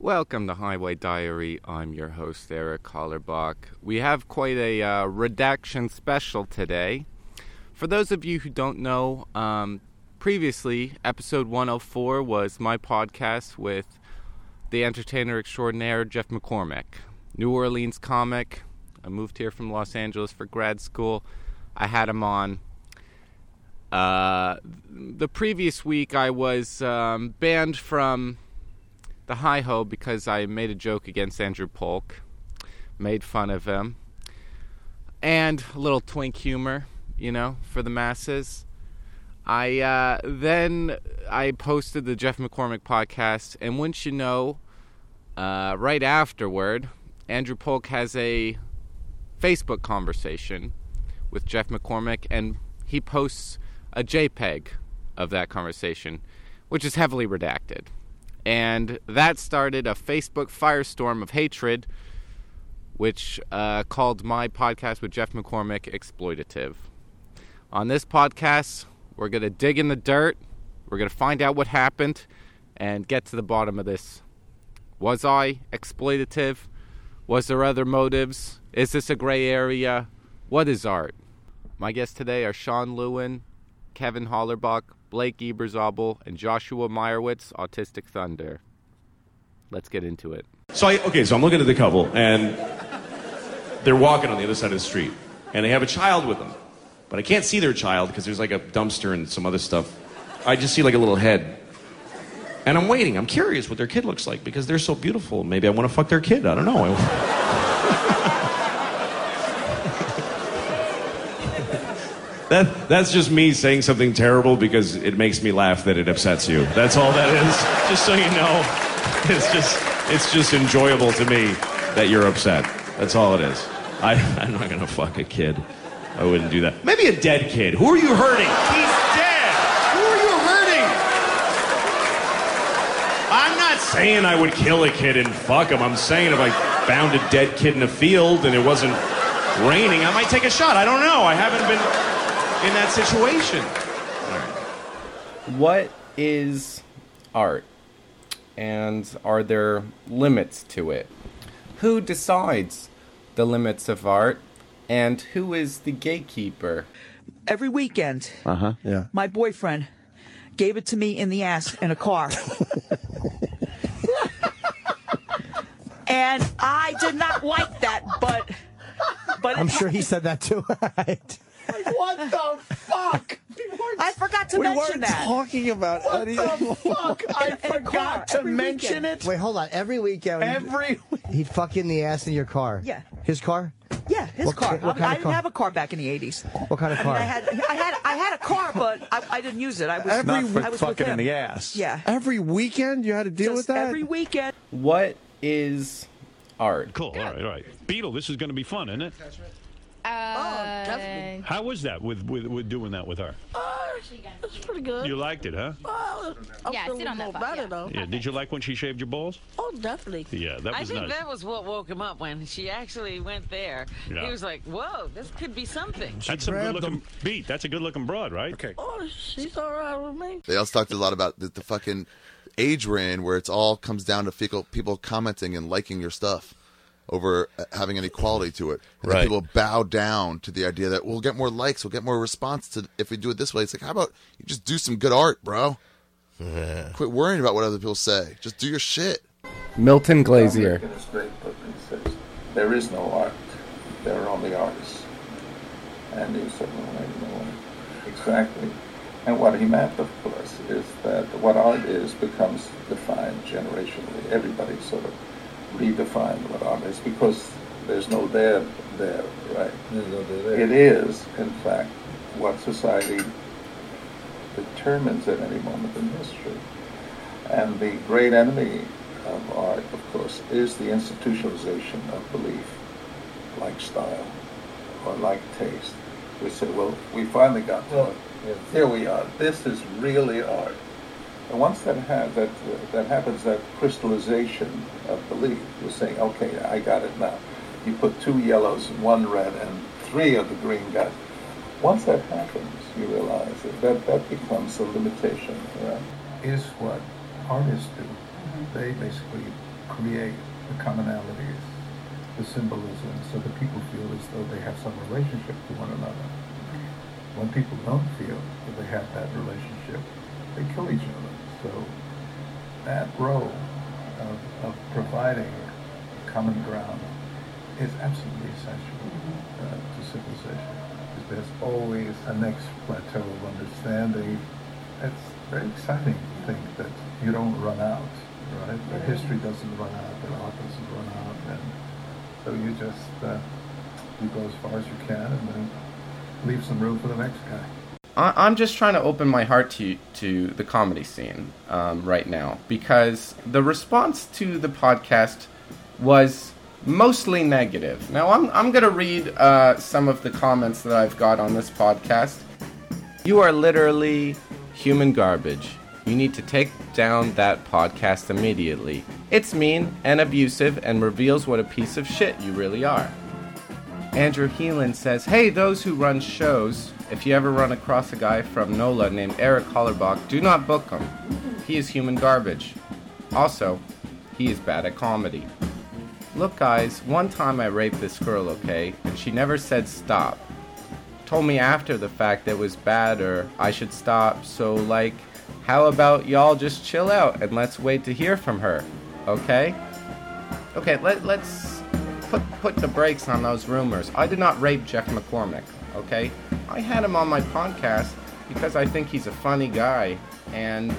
Welcome to Highway Diary. I'm your host, Eric Hollerbach. We have quite a redaction special today. For those of you who don't know, previously, episode 104 was my podcast with the entertainer extraordinaire, Jeff McCormick. New Orleans comic. I moved here from Los Angeles for grad school. I had him on. The previous week, I was banned from the Hi-Ho because I made a joke against Andrew Polk. Made fun of him. And a little twink humor, for the masses. Then I posted the Jeff McCormick podcast, and wouldn't you know, right afterward, Andrew Polk has a Facebook conversation with Jeff McCormick, and he posts a JPEG of that conversation, which is heavily redacted. And that started a Facebook firestorm of hatred, which called my podcast with Jeff McCormick exploitative. On this podcast, we're going to dig in the dirt, we're going to find out what happened, and get to the bottom of this. Was I exploitative? Was there other motives? Is this a gray area? What is art? My guests today are Sean Lewin, Kevin Hollerbach, Blake Eberzabel, and Joshua Meyerowitz, Autistic Thunder. Let's get into it. So I'm looking at the couple, and they're walking on the other side of the street, and they have a child with them. But I can't see their child because there's like a dumpster and some other stuff. I just see like a little head. And I'm waiting. I'm curious what their kid looks like because they're so beautiful. Maybe I want to fuck their kid. I don't know. That's just me saying something terrible because it makes me laugh that it upsets you. That's all that is. Just so you know, it's just enjoyable to me that you're upset. That's all it is. I'm not gonna fuck a kid. I wouldn't do that. Maybe a dead kid. Who are you hurting? He's dead. Who are you hurting? I'm not saying I would kill a kid and fuck him. I'm saying if I found a dead kid in a field and it wasn't raining, I might take a shot. I don't know. I haven't been in that situation. All right. What is art? And are there limits to it? Who decides the limits of art? And who is the gatekeeper? Every weekend, Yeah. my boyfriend gave it to me in the ass in a car. And I did not like that, but I'm sure he said that too. Right. what the fuck? I forgot to mention that. Talking about What the fuck? I forgot to mention it. Wait, hold on. Every weekend, he'd fuck you in the ass in your car. Yeah. His car? Yeah, his car. What kind I of didn't car? have a car back in the 80s. What kind of car? I had a car, but I didn't use it. I was Not I was fucking with him. in the ass. Yeah. Every weekend you had to deal with Just that? every weekend. What is art? Cool. All right. Beetle, this is going to be fun, isn't it? Definitely. How was that with doing that with her? It's pretty good. You liked it, huh? Yeah, sit on that box, yeah. though. Yeah. Did you like when she shaved your balls? Oh, definitely. Yeah, that I was think nice. that was what woke him up when she actually went there. Yeah. He was like, whoa, this could be something. That's some grabbed good-looking beat. That's a good-looking broad, right? Okay. Oh, she's all right with me. They also talked a lot about the fucking age we're in, where it's all comes down to people commenting and liking your stuff over having an equality to it. And then Right. people bow down to the idea that we'll get more likes, we'll get more response to if we do it this way. It's like, how about you just do some good art, bro? Quit worrying about what other people say. Just do your shit. Milton Glazier. In his great book, he says, there is no art. There are only artists. And he said, no. Exactly. And what he meant, of course, is that what art is becomes defined generationally. Everybody sort of redefined what art is because there's no there, right? There's no there. It is, in fact, what society determines at any moment in history. And the great enemy of art, of course, is the institutionalization of belief, like style or like taste. We say, well, we finally got to it. Here we are. This is really art. And once that happens, that crystallization of belief, you're saying, okay, I got it now. You put 2 yellows and 1 red and 3 of the green guys. Once that happens, you realize that becomes a limitation, right? Is what artists do. They basically create the commonalities, the symbolism, so that people feel as though they have some relationship to one another. When people don't feel that they have that relationship, they kill each other. So that role of providing common ground is absolutely essential to civilization. There's always a next plateau of understanding. It's very exciting to think that you don't run out, right? The history doesn't run out, the art doesn't run out, and so you just you go as far as you can and then leave some room for the next guy. I'm just trying to open my heart to the comedy scene right now, because the response to the podcast was mostly negative. Now, I'm going to read some of the comments that I've got on this podcast. You are literally human garbage. You need to take down that podcast immediately. It's mean and abusive and reveals what a piece of shit you really are. Andrew Heelan says, hey, those who run shows, if you ever run across a guy from NOLA named Eric Hollerbach, do not book him. He is human garbage. Also, he is bad at comedy. Look, guys, one time I raped this girl, okay, and she never said stop. Told me after the fact that it was bad or I should stop, so, like, how about y'all just chill out and let's wait to hear from her, okay? Okay, let's put the brakes on those rumors. I did not rape Jeff McCormick, okay? I had him on my podcast because I think he's a funny guy, and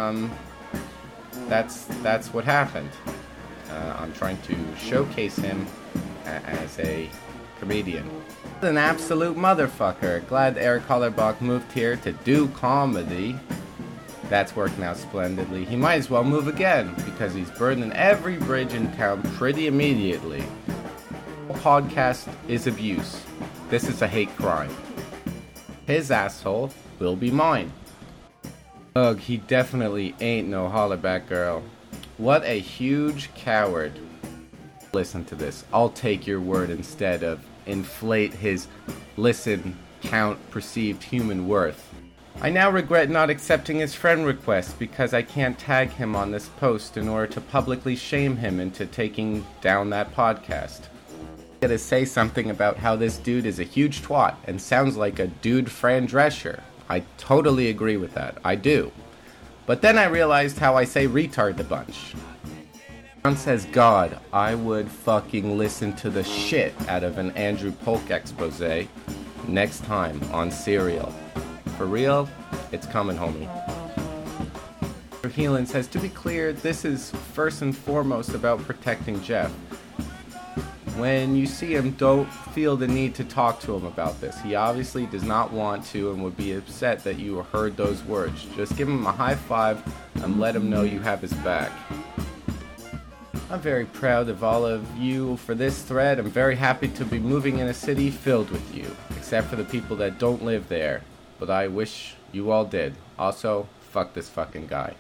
that's what happened. I'm trying to showcase him as a comedian. An absolute motherfucker. Glad Eric Hollerbach moved here to do comedy. That's working out splendidly. He might as well move again, because he's burning every bridge in town pretty immediately. Podcast is abuse. This is a hate crime. His asshole will be mine. Ugh, he definitely ain't no hollaback girl. What a huge coward. Listen to this. I'll take your word instead of inflate his listen, count, perceived human worth. I now regret not accepting his friend request because I can't tag him on this post in order to publicly shame him into taking down that podcast. I gotta say something about how this dude is a huge twat and sounds like a dude Fran Drescher. I totally agree with that. I do. But then I realized how I say retard a bunch. John says, God, I would fucking listen to the shit out of an Andrew Polk expose next time on Serial. For real, it's coming, homie. Heelan says, to be clear, this is first and foremost about protecting Jeff. When you see him, don't feel the need to talk to him about this. He obviously does not want to and would be upset that you heard those words. Just give him a high five and let him know you have his back. I'm very proud of all of you for this thread. I'm very happy to be moving in a city filled with you, except for the people that don't live there. But I wish you all did. Also, fuck this fucking guy.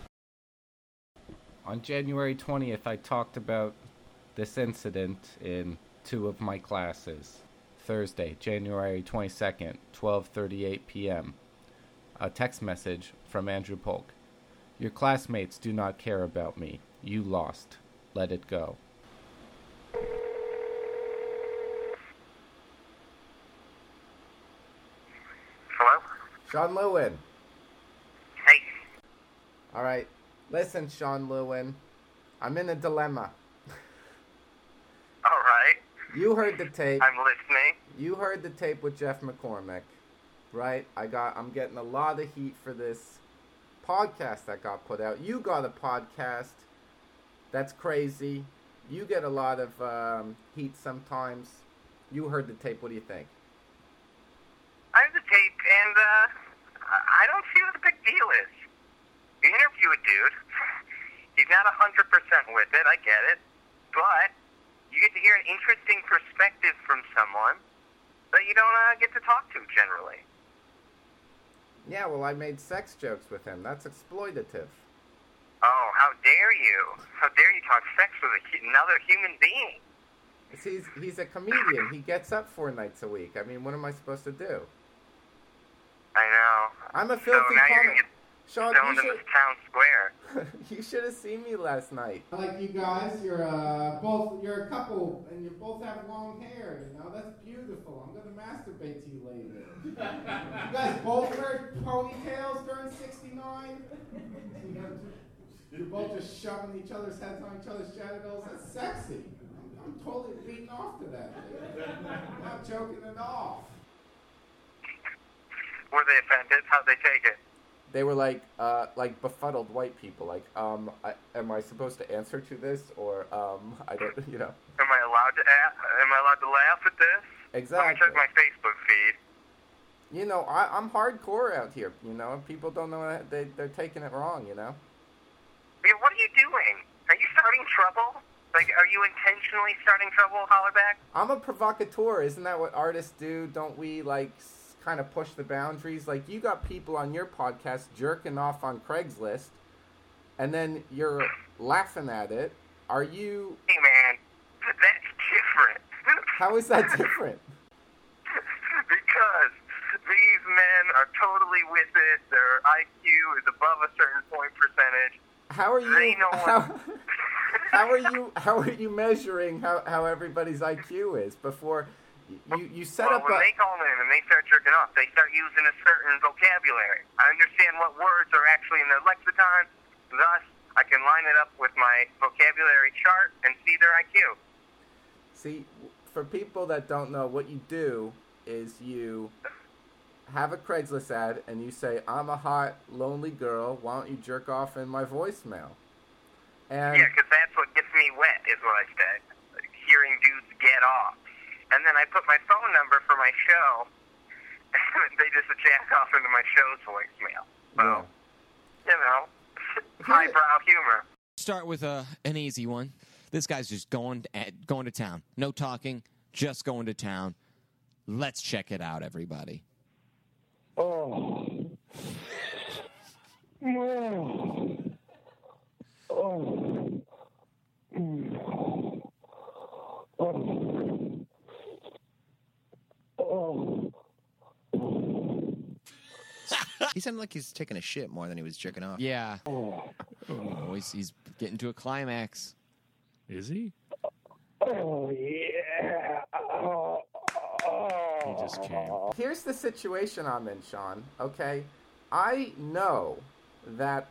On January 20th, I talked about this incident in 2 of my classes. Thursday, January 22nd, 12:38 p.m. A text message from Andrew Polk. Your classmates do not care about me. You lost. Let it go. Hello? Sean Lewin. Hey. Alright. Listen, Sean Lewin. I'm in a dilemma. Alright. You heard the tape. I'm listening. You heard the tape with Jeff McCormick, right? I'm getting a lot of heat for this podcast that got put out. You got a podcast. That's crazy. You get a lot of heat sometimes. You heard the tape. What do you think? I have the tape, and I don't see what the big deal is. You interview a dude. He's not 100% with it. I get it. But you get to hear an interesting perspective from someone that you don't get to talk to generally. Yeah, well, I made sex jokes with him. That's exploitative. Oh, how dare you? How dare you talk sex with another human being? He's a comedian. He gets up 4 nights a week. I mean, what am I supposed to do? I know. I'm a filthy comic. Sean, stoned in the town square. you should have seen me last night. I like you guys. You're a couple, and you both have long hair. You know, that's beautiful. I'm gonna masturbate to you later. You guys both wear ponytails during '69. You're both just shoving each other's heads on each other's genitals. That's sexy. I'm totally beating off to that. I'm not joking at all. Were they offended? How'd they take it? They were like befuddled white people. Like, am I supposed to answer to this, or I don't, you know? Am I allowed to laugh at this? Exactly. Let me check my Facebook feed. You know, I'm hardcore out here. You know, people don't know they're taking it wrong. You know. Yeah, what are you doing? Are you starting trouble? Like, are you intentionally starting trouble, Hollerback? I'm a provocateur. Isn't that what artists do? Don't we like kind of push the boundaries? Like, you got people on your podcast jerking off on Craigslist, and then you're laughing at it. Are you? Hey, man, that's different. How is that different? Because these men are totally with it. Their IQ is above a certain point percentage. How are you? They know how are you measuring how everybody's IQ is before you set up? When they call in and they start jerking off, they start using a certain vocabulary. I understand what words are actually in their lexicon. Thus, I can line it up with my vocabulary chart and see their IQ. See, for people that don't know, what you do is you have a Craigslist ad and you say, "I'm a hot, lonely girl. Why don't you jerk off in my voicemail?" And yeah, because that's what gets me wet, is what I said. Like, hearing dudes get off. And then I put my phone number for my show, and they just jack off into my show's voicemail. So, you know, highbrow humor. Start with an easy one. This guy's just going to town. No talking, just going to town. Let's check it out, everybody. Oh. Oh. Oh. Oh. Oh. He sounded like he's taking a shit more than he was jerking off. Yeah. Oh, he's getting to a climax. Is he? Oh, yeah. Oh. He just came. Here's the situation I'm in, Sean, okay? I know that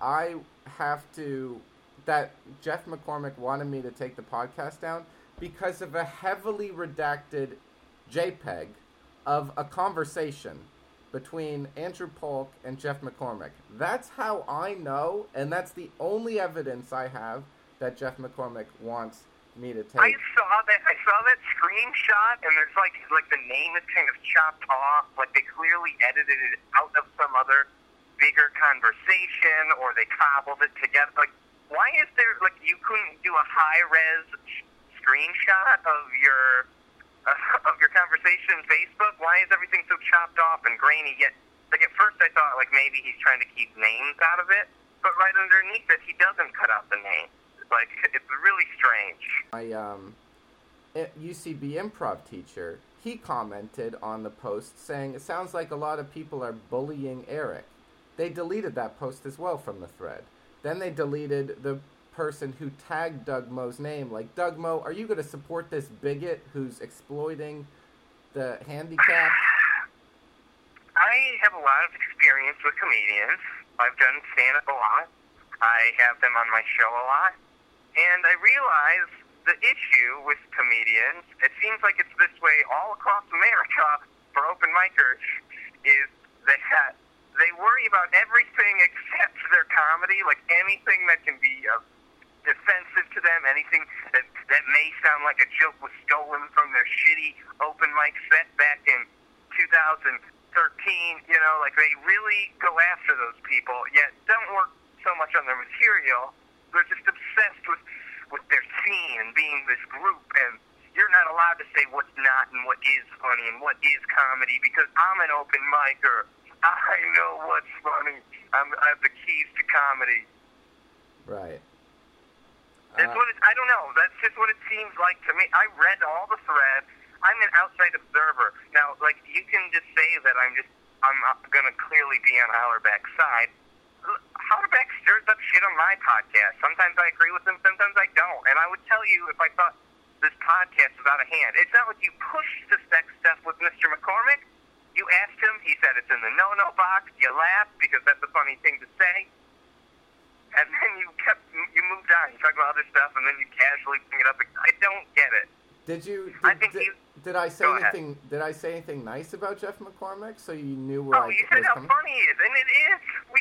that Jeff McCormick wanted me to take the podcast down because of a heavily redacted JPEG of a conversation between Andrew Polk and Jeff McCormick. That's how I know, and that's the only evidence I have that Jeff McCormick wants me to take. I saw that screenshot, and there's like the name is kind of chopped off, like they clearly edited it out of some other bigger conversation, or they cobbled it together. Like, why is there, like, you couldn't do a high-res screenshot of your conversation on Facebook? Why is everything so chopped off and grainy? Yet, like, at first I thought, like, maybe he's trying to keep names out of it, but right underneath it, he doesn't cut out the name. Like, it's really strange. My UCB improv teacher, he commented on the post saying, "It sounds like a lot of people are bullying Eric." They deleted that post as well from the thread. Then they deleted the person who tagged Doug Moe's name. Like, Doug Moe, are you going to support this bigot who's exploiting the handicapped? I have a lot of experience with comedians. I've done stand-up a lot. I have them on my show a lot. And I realize the issue with comedians, it seems like it's this way all across America for open micers, is that they worry about everything except their comedy, like anything that can be offensive to them, anything that may sound like a joke was stolen from their shitty open mic set back in 2013, you know, like they really go after those people, yet don't work so much on their material. They're just obsessed with their scene and being this group, and you're not allowed to say what's not and what is funny and what is comedy because I'm an open micer. I know what's funny. I have the keys to comedy. Right. That's what I don't know. That's just what it seems like to me. I read all the threads. I'm an outside observer. Now, like, you can just say that I'm going to clearly be on Hollerback's side. shit on my podcast. Sometimes I agree with him, sometimes I don't. And I would tell you if I thought this podcast was out of hand. It's not like you pushed the sex stuff with Mr. McCormick. You asked him, he said it's in the no-no box. You laughed because that's a funny thing to say. And then you moved on. You talked about other stuff, and then you casually bring it up. I don't get it. Did I say anything? Did I say anything nice about Jeff McCormick? So you knew where you said how funny he is, and it is.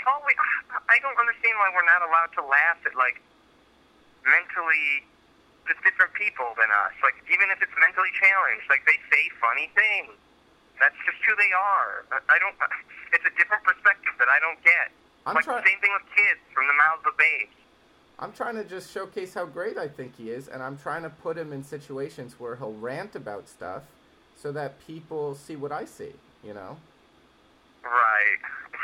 I don't understand why we're not allowed to laugh at like mentally just different people than us. Like even if it's mentally challenged, like they say funny things. That's just who they are. I don't. It's a different perspective that I don't get. Same thing with kids from the mouths of babes. I'm trying to just showcase how great I think he is, and I'm trying to put him in situations where he'll rant about stuff so that people see what I see, you know? Right.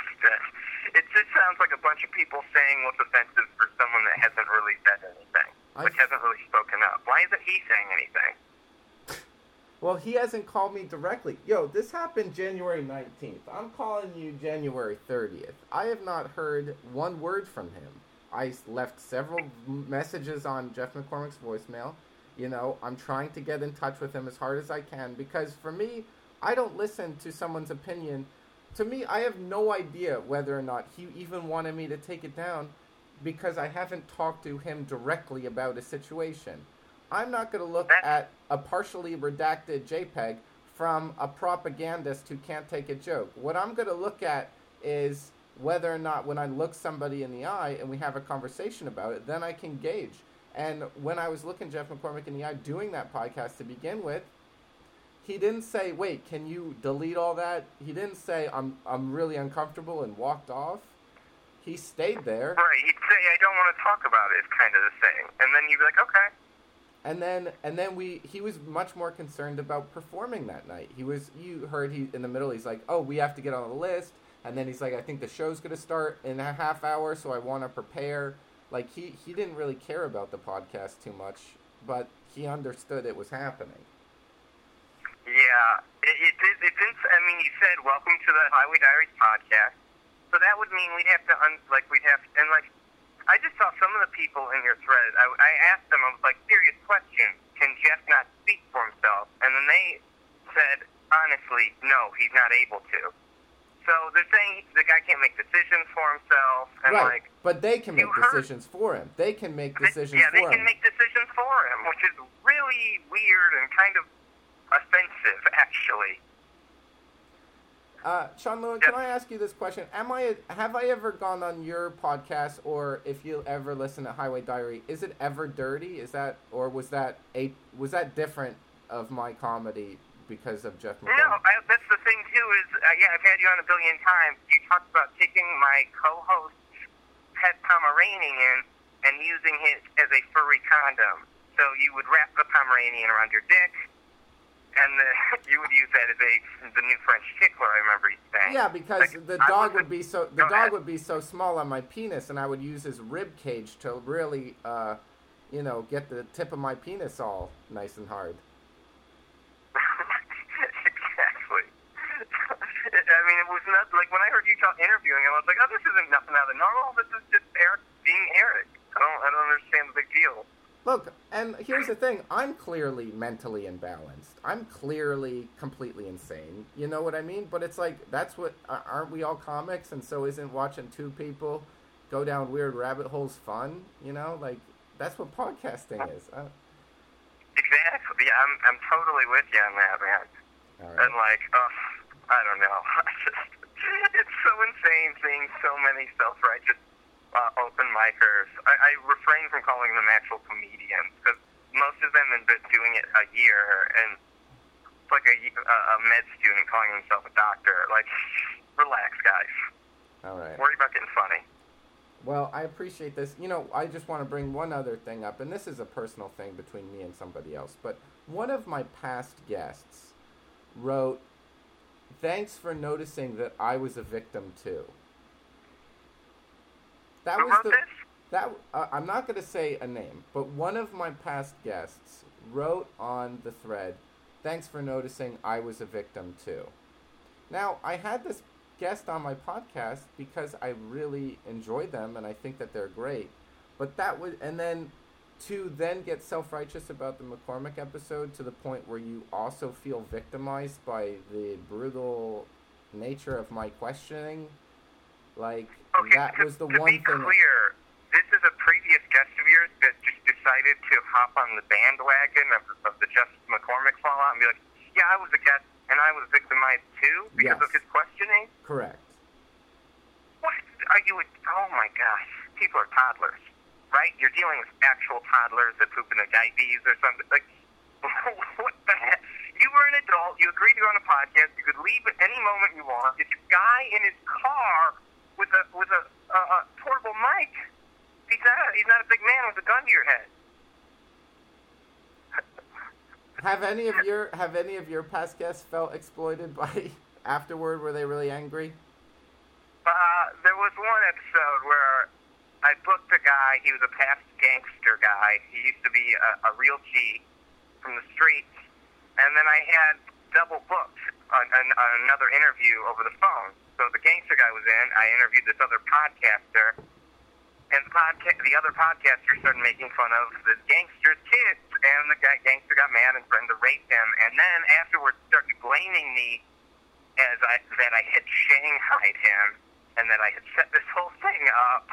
It just sounds like a bunch of people saying what's offensive for someone that hasn't really said anything, hasn't really spoken up. Why isn't he saying anything? Well, he hasn't called me directly. Yo, this happened January 19th. I'm calling you January 30th. I have not heard one word from him. I left several messages on Jeff McCormick's voicemail. You know, I'm trying to get in touch with him as hard as I can because for me, I don't listen to someone's opinion. To me, I have no idea whether or not he even wanted me to take it down because I haven't talked to him directly about a situation. I'm not going to look at a partially redacted JPEG from a propagandist who can't take a joke. What I'm going to look at is whether or not when I look somebody in the eye and we have a conversation about it, then I can gauge. And when I was looking Jeff McCormick in the eye doing that podcast to begin with, he didn't say, wait, can you delete all that? He didn't say, I'm really uncomfortable and walked off. He stayed there. Right, he'd say, I don't want to talk about it, is kind of the thing. And then you'd be like, okay. And then he was much more concerned about performing that night. You heard in the middle, he's like, oh, we have to get on the list. And then he's like, I think the show's going to start in a half hour, so I want to prepare. Like, he didn't really care about the podcast too much, but he understood it was happening. Yeah, it did. I mean, you said, welcome to the Highway Diaries podcast. So that would mean we'd have to, I just saw some of the people in your thread. I asked them, I was like, serious question, can Jeff not speak for himself? And then they said, honestly, no, he's not able to. So they're saying the guy can't make decisions for himself. And right, but they can make decisions for him. They can make decisions for him. Yeah, they can make decisions for him, which is really weird and kind of offensive, actually. Sean Lewin, can I ask you this question? Have I ever gone on your podcast, or if you ever listen to Highway Diary, is it ever dirty? Was that different of my comedy because of Jeff McCormick? No, that's the thing too. I've had you on a billion times. You talked about taking my co-host's pet Pomeranian in and using it as a furry condom. So you would wrap the Pomeranian around your dick. And you would use that as the new French tickler, I remember you saying. Yeah, because the dog would be so small on my penis, and I would use his rib cage to really, get the tip of my penis all nice and hard. Exactly. I mean, it was not like when I heard you interviewing him, I was like, oh, this isn't nothing out of normal. This is just Eric being Eric. I don't understand the big deal. Look, and here's the thing. I'm clearly mentally imbalanced. I'm clearly completely insane. You know what I mean? But it's like, aren't we all comics? And so isn't watching two people go down weird rabbit holes fun? You know? Like, that's what podcasting is. Exactly. Yeah, I'm totally with you on that, man. All right. And I don't know. It's so insane seeing so many self-righteous open micers. I refrain from calling them actual comedians because most of them have been doing it a year, and it's like a med student calling himself a doctor. Like, relax, guys. All right. Worry about getting funny. Well, I appreciate this. You know, I just want to bring one other thing up, and this is a personal thing between me and somebody else, but one of my past guests wrote, "Thanks for noticing that I was a victim too." That was I'm not going to say a name, but one of my past guests wrote on the thread, "Thanks for noticing I was a victim too." Now, I had this guest on my podcast because I really enjoy them and I think that they're great. But that would, and then to then get self-righteous about the McCormick episode to the point where you also feel victimized by the brutal nature of my questioning, like, that was the one thing. To be clear, this is a previous guest of yours that just decided to hop on the bandwagon of the Jeff McCormick fallout and be like, yeah, I was a guest and I was victimized too because of his questioning? Correct. What are you? Oh my gosh, people are toddlers, right? You're dealing with actual toddlers that poop in their diapers or something. Like, what the heck? You were an adult. You agreed to go on a podcast. You could leave at any moment you want. This guy in his car with a portable mic. He's not a big man with a gun to your head. Have any of your past guests felt exploited by afterward? Were they really angry? There was one episode where I booked a guy. He was a past gangster guy. He used to be a real G from the streets. And then I had double booked another interview over the phone. So the gangster guy was in. I interviewed this other podcaster. And the other podcaster started making fun of the gangster's kids. And the gangster got mad and threatened to rape him. And then afterwards started blaming me that I had shanghaied him. And that I had set this whole thing up.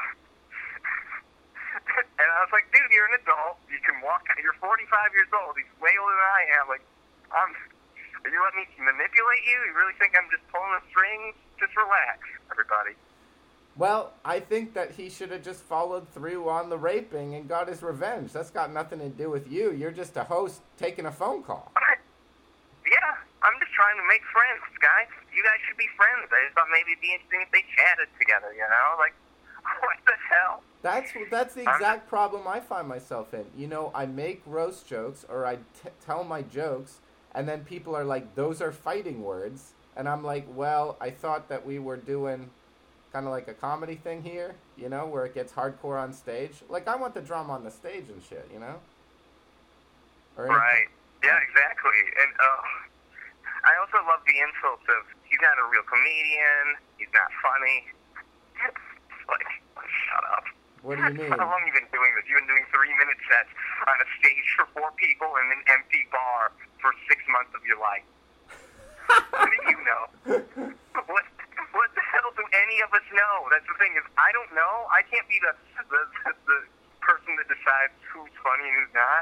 And I was like, dude, you're an adult. You can walk. You're 45 years old. He's way older than I am. Like, are you letting me manipulate you? You really think I'm just pulling the strings? Just relax, everybody. Well, I think that he should have just followed through on the raping and got his revenge. That's got nothing to do with you. You're just a host taking a phone call. Yeah, I'm just trying to make friends, guys. You guys should be friends. I just thought maybe it'd be interesting if they chatted together, you know? Like, what the hell? That's the exact problem I find myself in. You know, I make roast jokes or I tell my jokes, and then people are like, those are fighting words. And I'm like, well, I thought that we were doing kind of like a comedy thing here, you know, where it gets hardcore on stage. Like, I want the drama on the stage and shit, you know? Right. Yeah, exactly. And I also love the insults of, he's not a real comedian, he's not funny. It's like, shut up. What do you mean? How long have you been doing this? You've been doing 3-minute sets on a stage for 4 people in an empty bar for 6 months of your life. What do you know? What the hell do any of us know? That's the thing is, I don't know. I can't be the person that decides who's funny and who's not.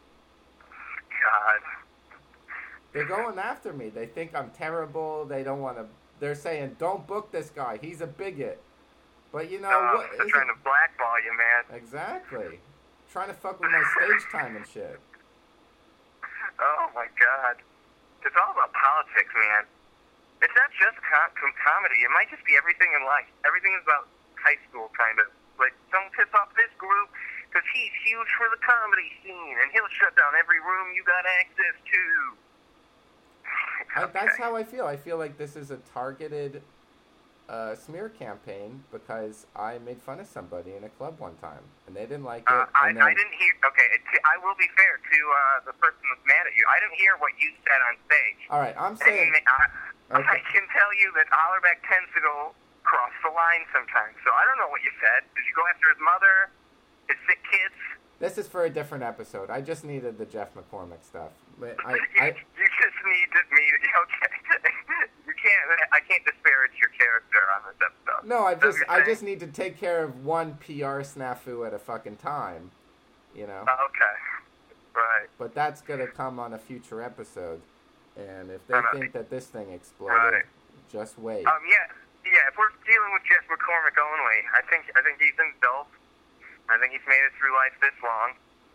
God. They're going after me. They think I'm terrible. They don't want to. They're saying, don't book this guy. He's a bigot. But you know what? They're trying to blackball you, man. Exactly. Trying to fuck with my stage time and shit. Oh my God. It's all about politics, man. It's not just comedy. It might just be everything in life. Everything is about high school, kind of. Like, don't piss off this group because he's huge for the comedy scene, and he'll shut down every room you got access to. Okay. That's how I feel. I feel like this is a targeted smear campaign because I made fun of somebody in a club one time, and they didn't like it. I didn't hear... Okay, I will be fair to the person that's mad at you. I didn't hear what you said on stage. All right, I'm saying... I can tell you that Hollerbeck tends to go cross the line sometimes, so I don't know what you said. Did you go after his mother, his sick kids? This is for a different episode. I just needed the Jeff McCormick stuff. You just need me to... Okay. I can't disparage your character on this episode. No, I just need to take care of one PR snafu at a fucking time, you know? Okay. Right. But that's going to come on a future episode. And if they think that this thing exploded, just wait. Yeah. If we're dealing with Jeff McCormick only, I think he's an adult. I think he's made it through life this long.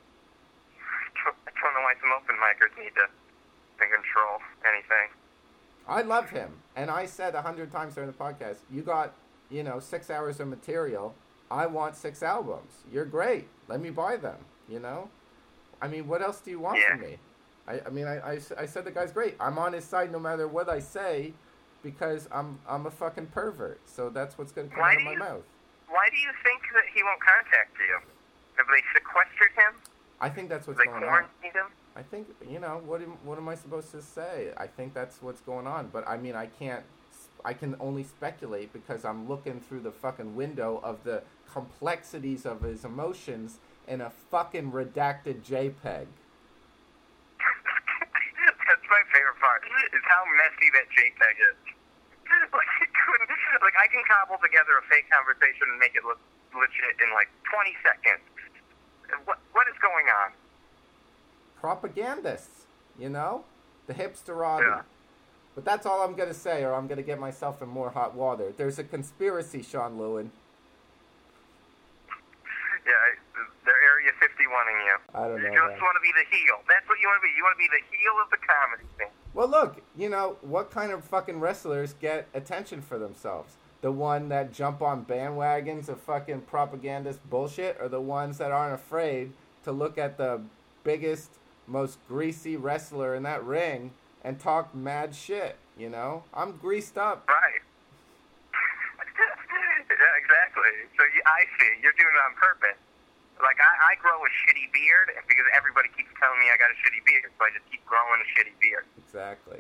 I don't know why some open micers need to control anything. I love him, and I said 100 times during the podcast, you got 6 hours of material. I want 6 albums. You're great. Let me buy them. You know, I mean, what else do you want from me? I said the guy's great. I'm on his side no matter what I say, because I'm a fucking pervert. So that's what's going to come out of my mouth. Why do you think that he won't contact you? Have they sequestered him? I think that's what's going on. They quarantined him? I think, what am I supposed to say? I think that's what's going on. But I mean, I can't I can only speculate because I'm looking through the fucking window of the complexities of his emotions in a fucking redacted JPEG. That's my favorite part, is how messy that JPEG is. Like, I can cobble together a fake conversation and make it look legit in, 20 seconds. What is going on? Propagandists, the hipsterati. Yeah. But that's all I'm going to say, or I'm going to get myself in more hot water. There's a conspiracy, Sean Lewin. Yeah, they're Area 51ing you. I don't know. You just want to be the heel. That's what you want to be. You want to be the heel of the comedy scene. Well, look, what kind of fucking wrestlers get attention for themselves? The one that jump on bandwagons of fucking propagandist bullshit, or the ones that aren't afraid to look at the biggest, most greasy wrestler in that ring and talk mad shit, I'm greased up. Right. Yeah, exactly. So I see. You're doing it on purpose. Like, I grow a shitty beard because everybody keeps telling me I got a shitty beard, so I just keep growing a shitty beard. Exactly.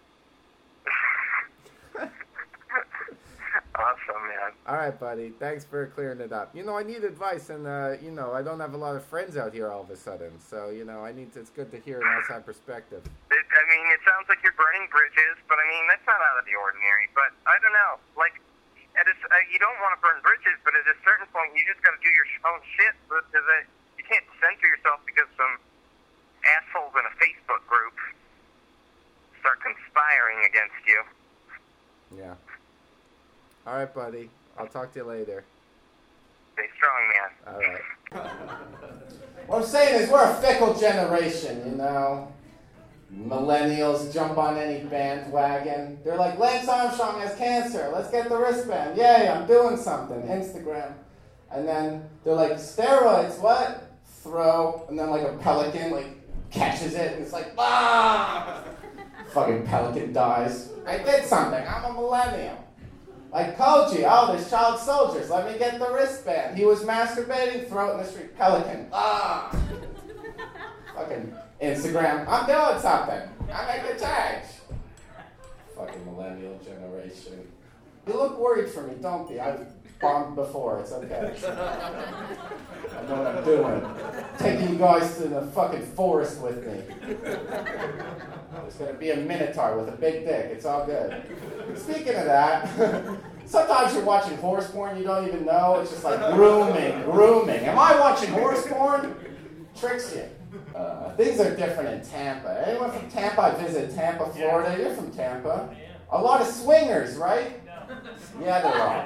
Awesome, man. All right, buddy. Thanks for clearing it up. I need advice, and, I don't have a lot of friends out here all of a sudden. So, it's good to hear an outside perspective. It sounds like you're burning bridges, but, that's not out of the ordinary. But, I don't know. You don't want to burn bridges, but at a certain point, you just got to do your own shit. You can't censor yourself because some assholes in a Facebook group start conspiring against you. Yeah. All right, buddy. I'll talk to you later. Stay strong, man. All right. What I'm saying is we're a fickle generation, Millennials jump on any bandwagon. They're like, Lance Armstrong has cancer. Let's get the wristband. Yay, I'm doing something. Instagram. And then they're like, steroids, what? Throw. And then a pelican, catches it. And it's like, ah! Fucking pelican dies. I did something. I'm a millennial. Like Koji, there's child soldiers. Let me get the wristband. He was masturbating, throw it in the street. Pelican. Ah! Fucking Instagram. I'm doing something. I make a change. Fucking millennial generation. You look worried for me, don't you? I've bombed before. It's okay. I know what I'm doing. Taking you guys to the fucking forest with me. There's going to be a minotaur with a big dick. It's all good. Speaking of that, sometimes you're watching horse porn, you don't even know. It's just like grooming. Am I watching horse porn? Tricks you. Things are different in Tampa. Anyone from Tampa? I visited Tampa, Florida. You're from Tampa. A lot of swingers, right? Yeah, there are.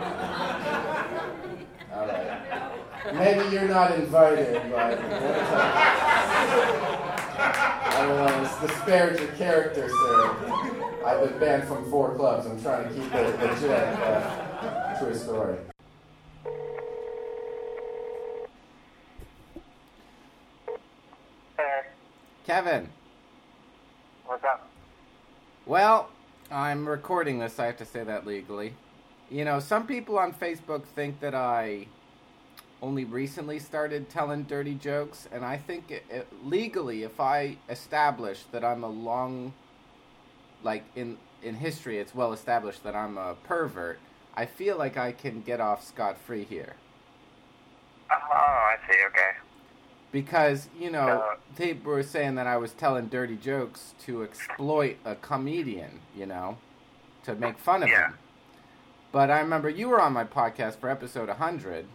All right. Maybe you're not invited, but I don't want to disparage your character, sir. I've been banned from 4 clubs. I'm trying to keep it legit. True story. Kevin. What's up? Well, I'm recording this. I have to say that legally. Some people on Facebook think that I only recently started telling dirty jokes, and I think legally, if I establish that I'm a long, in history, it's well established that I'm a pervert, I feel like I can get off scot-free here. Oh, I see, okay. Because, they were saying that I was telling dirty jokes to exploit a comedian, to make fun of him. But I remember you were on my podcast for episode 100.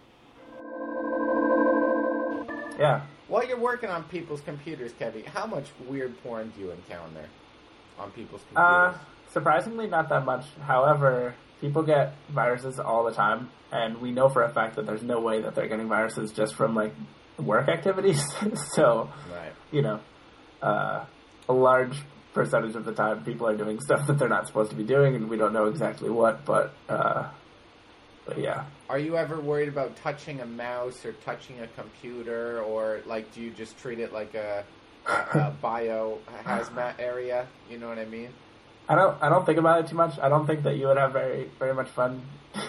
Yeah. While you're working on people's computers, Kevin, how much weird porn do you encounter on people's computers? Surprisingly, not that much. However, people get viruses all the time, and we know for a fact that there's no way that they're getting viruses just from, work activities. So, right. A large percentage of the time people are doing stuff that they're not supposed to be doing, and we don't know exactly what, but yeah. Are you ever worried about touching a mouse or touching a computer, or do you just treat it like a bio hazmat area? You know what I mean? I don't think about it too much. I don't think that you would have very, very much fun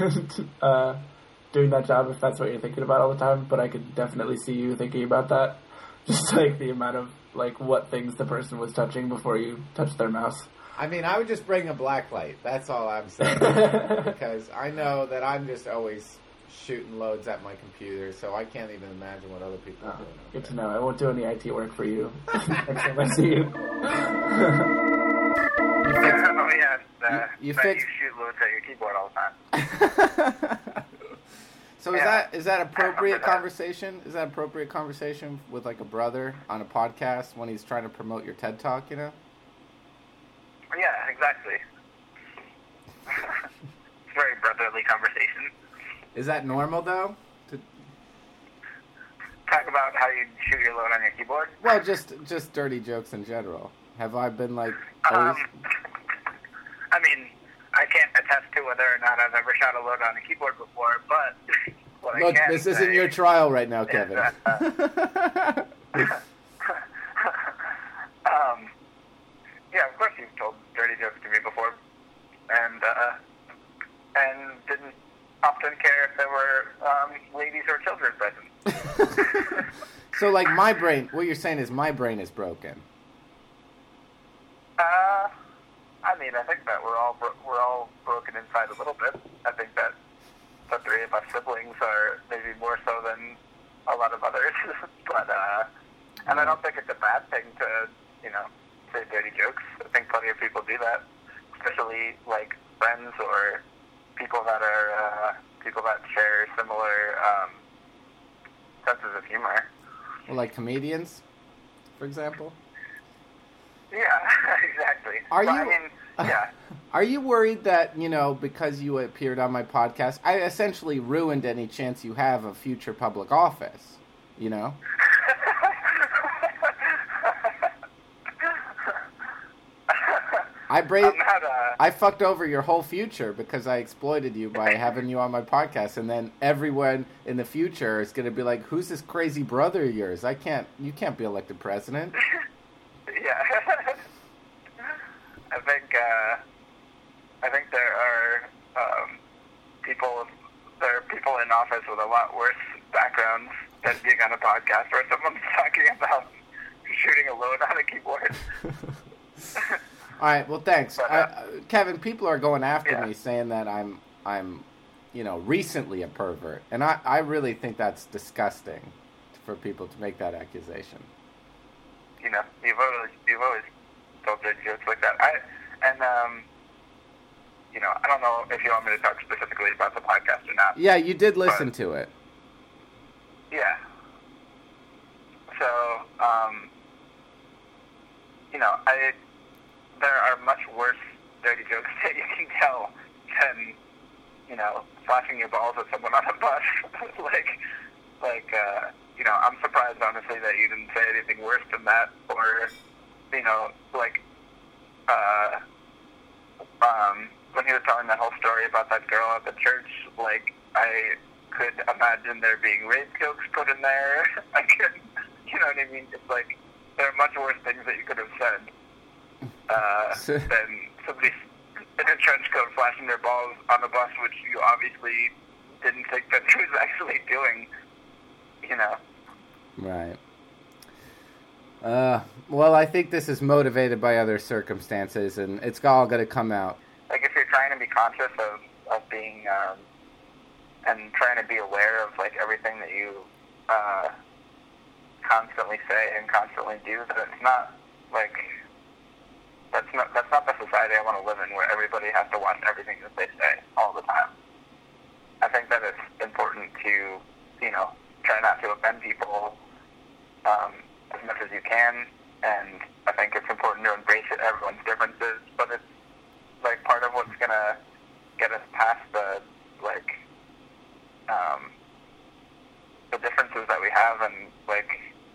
doing that job if that's what you're thinking about all the time, but I could definitely see you thinking about that. Just the amount of what things the person was touching before you touched their mouse. I mean, I would just bring a black light. That's all I'm saying. Because I know that I'm just always shooting loads at my computer, so I can't even imagine what other people are doing. Good to know. I won't do any IT work for you next time I see you. You shoot loads at your keyboard all the time. So is that appropriate conversation? Is that appropriate conversation with like a brother on a podcast when he's trying to promote your TED Talk, you know? Yeah, exactly. It's a very brotherly conversation. Is that normal though? Talk about how you shoot your load on your keyboard? Well, just dirty jokes in general. Have I been like always... I mean, I can't attest to whether or not I've ever shot a load on a keyboard before, but what Look, I can this say isn't your trial right now, Kevin. That, yeah, of course you've told dirty jokes to me before, and didn't often care if there were ladies or children present. So, like, my brain, what you're saying is my brain is broken. I mean, I think that we're all broken inside a little bit. I think that the three of us siblings are maybe more so than a lot of others, but and I don't think it's a bad thing to, you know, say dirty jokes. I think plenty of people do that, especially like friends or people that share similar senses of humor. Well, like comedians, for example. Yeah, exactly. Are you worried that, you know, because you appeared on my podcast, I essentially ruined any chance you have of future public office, you know? I fucked over your whole future because I exploited you by having you on my podcast, and then everyone in the future is going to be like, who's this crazy brother of yours? You can't be elected president. Yeah. I think there are people in office with a lot worse backgrounds than being on a podcast where someone's talking about shooting a load on a keyboard. All right, well, thanks, Kevin. People are going after me saying that I'm, you know, recently a pervert, and I really think that's disgusting for people to make that accusation. You know, you've always told dirty jokes like that. You know, I don't know if you want me to talk specifically about the podcast or not. Yeah, you did listen to it. Yeah. So, you know, there are much worse dirty jokes that you can tell than, you know, flashing your balls at someone on a bus. You know, I'm surprised, honestly, that you didn't say anything worse than that, or, you know, when he was telling that whole story about that girl at the church, like, I could imagine there being rape jokes put in there. I could, you know what I mean? It's like, there are much worse things that you could have said than somebody in a trench coat flashing their balls on a bus, which you obviously didn't think that he was actually doing, you know. Right. Well, I think this is motivated by other circumstances, and it's all going to come out. Like, if you're trying to be conscious of being, and trying to be aware of, like, everything that you constantly say and constantly do, that it's not, like, that's not the society I want to live in, where everybody has to watch everything that they say all the time. I think that it's important to, you know, try not to offend people as much as you can, and I think it's important to embrace everyone's differences, but it's, like, part of what's going to get us past the differences that we have, and, like,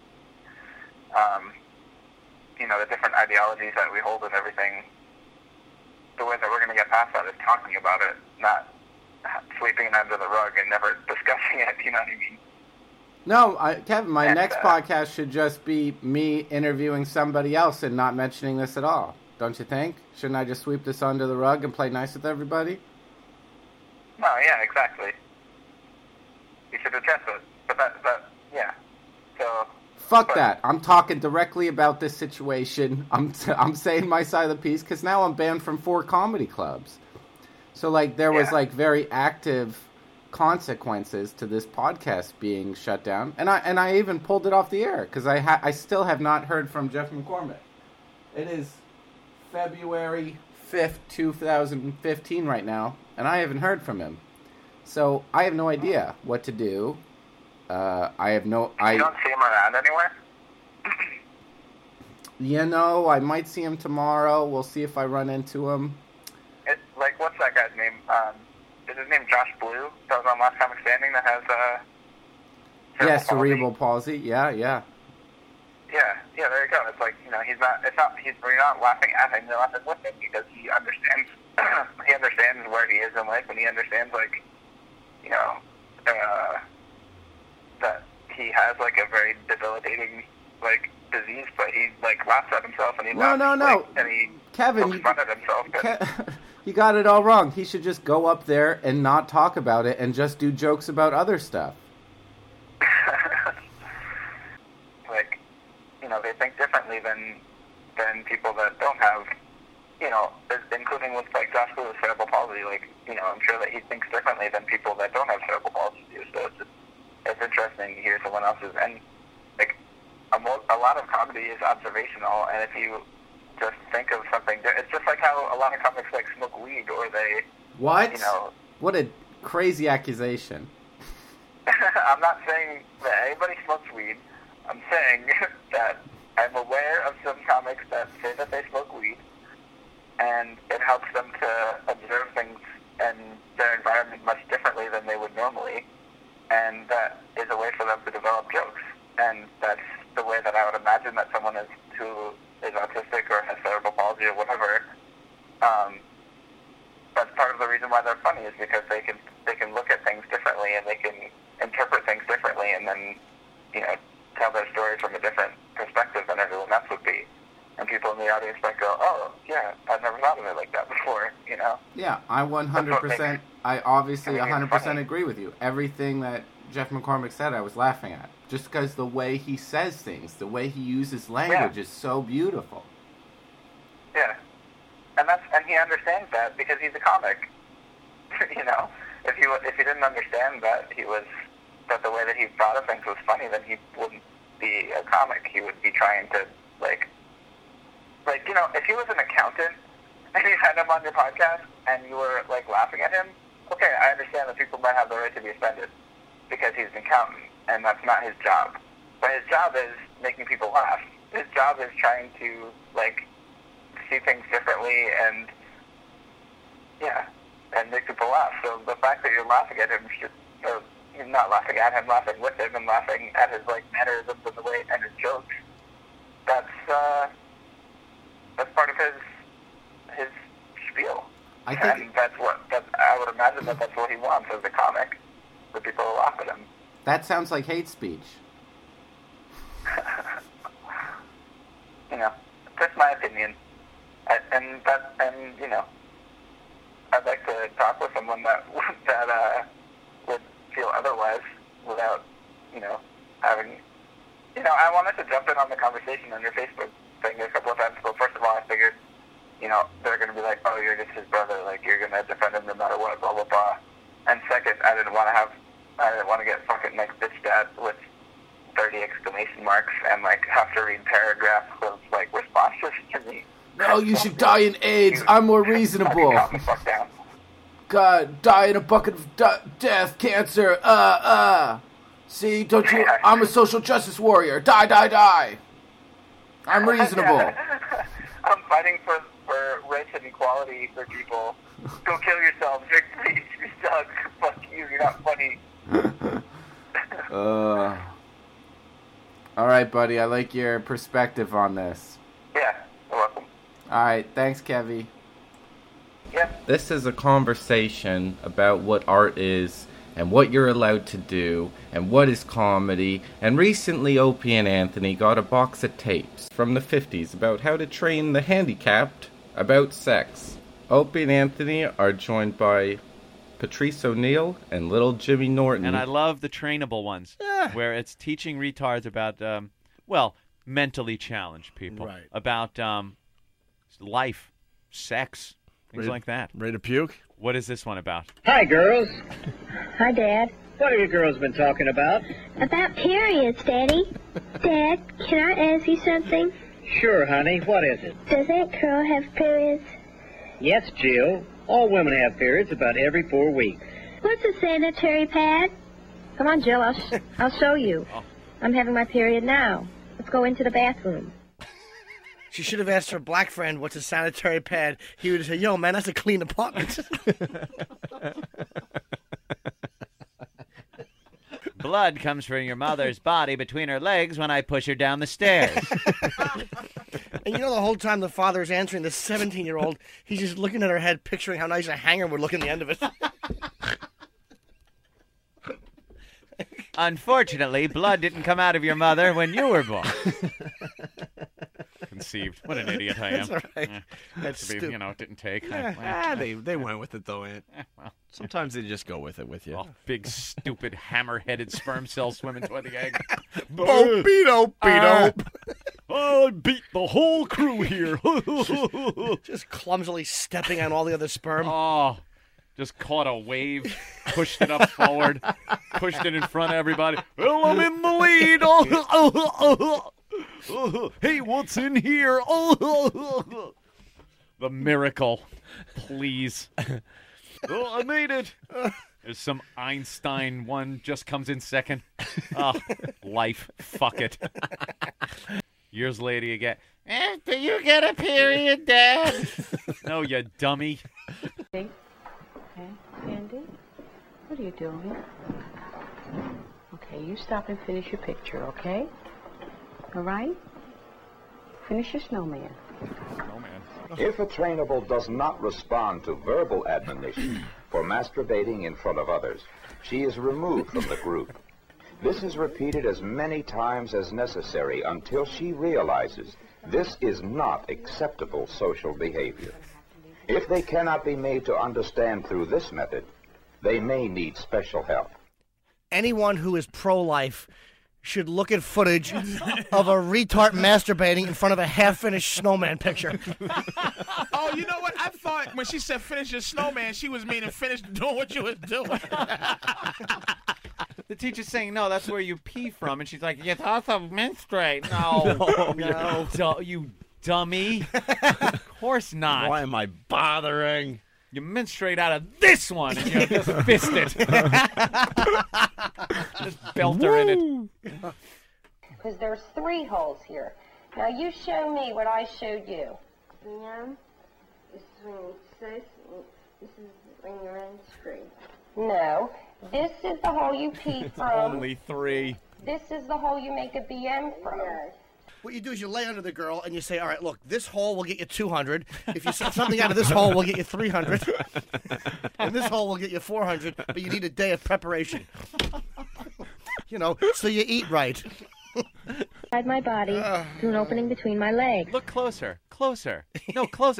you know, the different ideologies that we hold and everything. The way that we're going to get past that is talking about it, not sweeping it under the rug and never discussing it, you know what I mean? No, Kevin, my next podcast should just be me interviewing somebody else and not mentioning this at all. Don't you think? Shouldn't I just sweep this under the rug and play nice with everybody? No, yeah, exactly. You should address it. But yeah. So, fuck that. I'm talking directly about this situation. I'm saying my side of the piece because now I'm banned from 4 comedy clubs. So, like, there was, like, very active consequences to this podcast being shut down. And I even pulled it off the air because I still have not heard from Jeff McCormick. It is February 5th, 2015 right now, and I haven't heard from him. So I have no idea what to do. You don't see him around anywhere? I might see him tomorrow. We'll see if I run into him. What's that guy's name? Is his name Josh Blue? That was on Last Comic Standing that has, cerebral palsy. Yeah. Yeah, there you go. It's like, you're not laughing at him, you're laughing with him because he understands, where he is in life, and he understands, that he has, a very debilitating, disease, but he, laughs at himself, and he No. And he Kevin, pokes fun at himself. You got it all wrong. He should just go up there and not talk about it and just do jokes about other stuff. They think differently than people that don't have, including with Josh Blue with cerebral palsy. I'm sure that he thinks differently than people that don't have cerebral palsy do. So it's interesting to hear someone else's. And a lot of comedy is observational, and if you just think of something, it's just like how a lot of comics smoke weed, or they. What? What a crazy accusation. I'm not saying that anybody smokes weed. I'm saying that I'm aware of some comics that say that they smoke weed, and it helps them to observe things and their environment much differently than they would normally, and that is a way for them to develop jokes. And that's the way that I would imagine that someone who is autistic or has cerebral palsy or whatever. That's part of the reason why they're funny, is because they can look at things differently, and they can interpret things differently, and then tell their stories from a different perspective than everyone else would be. And people in the audience might go, "Oh, yeah, I've never thought of it like that before," Yeah, I 100%, I obviously 100% agree with you. Everything that Jeff McCormick said, I was laughing at. Just because the way he says things, the way he uses language is so beautiful. Yeah. And he understands that because he's a comic. If he didn't understand that that the way that he thought of things was funny, then he wouldn't be a comic. He would be trying to, if he was an accountant and you had him on your podcast and you were, laughing at him, okay, I understand that people might have the right to be offended because he's an accountant and that's not his job. But his job is making people laugh. His job is trying to, see things differently and make people laugh. So the fact that you're laughing at him you're not laughing at him, laughing with him, and laughing at his mannerisms and the way and his jokes. That's part of his spiel. I think, and I would imagine that's what he wants as a comic, for people to laugh at him. That sounds like hate speech. That's my opinion. I'd like to talk with someone that would feel otherwise without, having, I wanted to jump in on the conversation on your Facebook thing a couple of times. So first of all, I figured, they're going to be like, oh, you're just his brother, you're going to defend him no matter what, blah, blah, blah. And second, I didn't want to get fucking bitched at with 30 exclamation marks and have to read paragraphs of responses to me. No, you should die in AIDS. I'm more reasonable. Calm the fuck down. God, die in a bucket of death, cancer. See, don't you? I'm a social justice warrior. Die. I'm reasonable. I'm fighting for rights and equality for people. Go kill yourself. Drink bleach. You suck. Fuck you. You're not funny. All right, buddy. I like your perspective on this. Yeah, you're welcome. All right, thanks, Kevy. Yep. This is a conversation about what art is and what you're allowed to do and what is comedy. And recently, Opie and Anthony got a box of tapes from the 50s about how to train the handicapped about sex. Opie and Anthony are joined by Patrice O'Neill and little Jimmy Norton. And I love the trainable ones, where it's teaching retards about well, mentally challenged people. Right. About life, sex, things like that. Ready to puke? What is this one about? Hi, girls. Hi, Dad. What have you girls been talking about? About periods, Daddy. Dad, can I ask you something? Sure, honey. What is it? Does Aunt Carol have periods? Yes, Jill. All women have periods about every 4 weeks. What's a sanitary pad? Come on, Jill. I'll show you. I'm having my period now. Let's go into the bathroom. She should have asked her black friend what's a sanitary pad. He would say, yo, man, that's a clean apartment. Blood comes from your mother's body between her legs when I push her down the stairs. And you know the whole time the father is answering the 17-year-old, he's just looking at her head, picturing how nice a hanger would look in the end of it. Unfortunately, blood didn't come out of your mother when you were born. Conceived. What an idiot I am. That's all right. That's stupid. You know, it didn't take. They went with it, though, Aunt. Well, sometimes they just go with it with you. Oh, big, stupid, hammer-headed sperm cells swimming toward the egg. Beto. I beat the whole crew here. Just clumsily stepping on all the other sperm. Oh, just caught a wave, pushed it up forward, pushed it in front of everybody. Well, I'm in the lead. Hey, what's in here? The miracle. Please. I made it. There's some Einstein one just comes in second. Oh, life. Fuck it. Years later you get, do you get a period, Dad? No, you dummy. Hey, Andy, what are you doing? Okay, you stop and finish your picture, okay? All right? Finish your snowman. If a trainable does not respond to verbal admonition for masturbating in front of others, she is removed from the group. This is repeated as many times as necessary until she realizes this is not acceptable social behavior. If they cannot be made to understand through this method, they may need special help. Anyone who is pro-life should look at footage of a retard masturbating in front of a half-finished snowman picture. Oh, you know what? I thought when she said finish your snowman, she was meaning finish doing what you was doing. The teacher's saying, no, that's where you pee from. And she's like, you also menstruate. No. You dummy. Of course not. Why am I bothering? You menstruate out of this one, and you just fist it. Just belt her in it. Because there's 3 holes here. Now you show me what I showed you. Yeah. This is when you say, this is when you're in straight. No. This is the hole you pee from. Only 3. This is the hole you make a BM from. What you do is you lay under the girl and you say, all right, look, this hole will get you 200. If you suck something out of this hole, we'll get you 300. And this hole will get you 400, but you need a day of preparation. You know, so you eat right. Inside my body through an opening between my legs. Look closer. Closer. No, closer.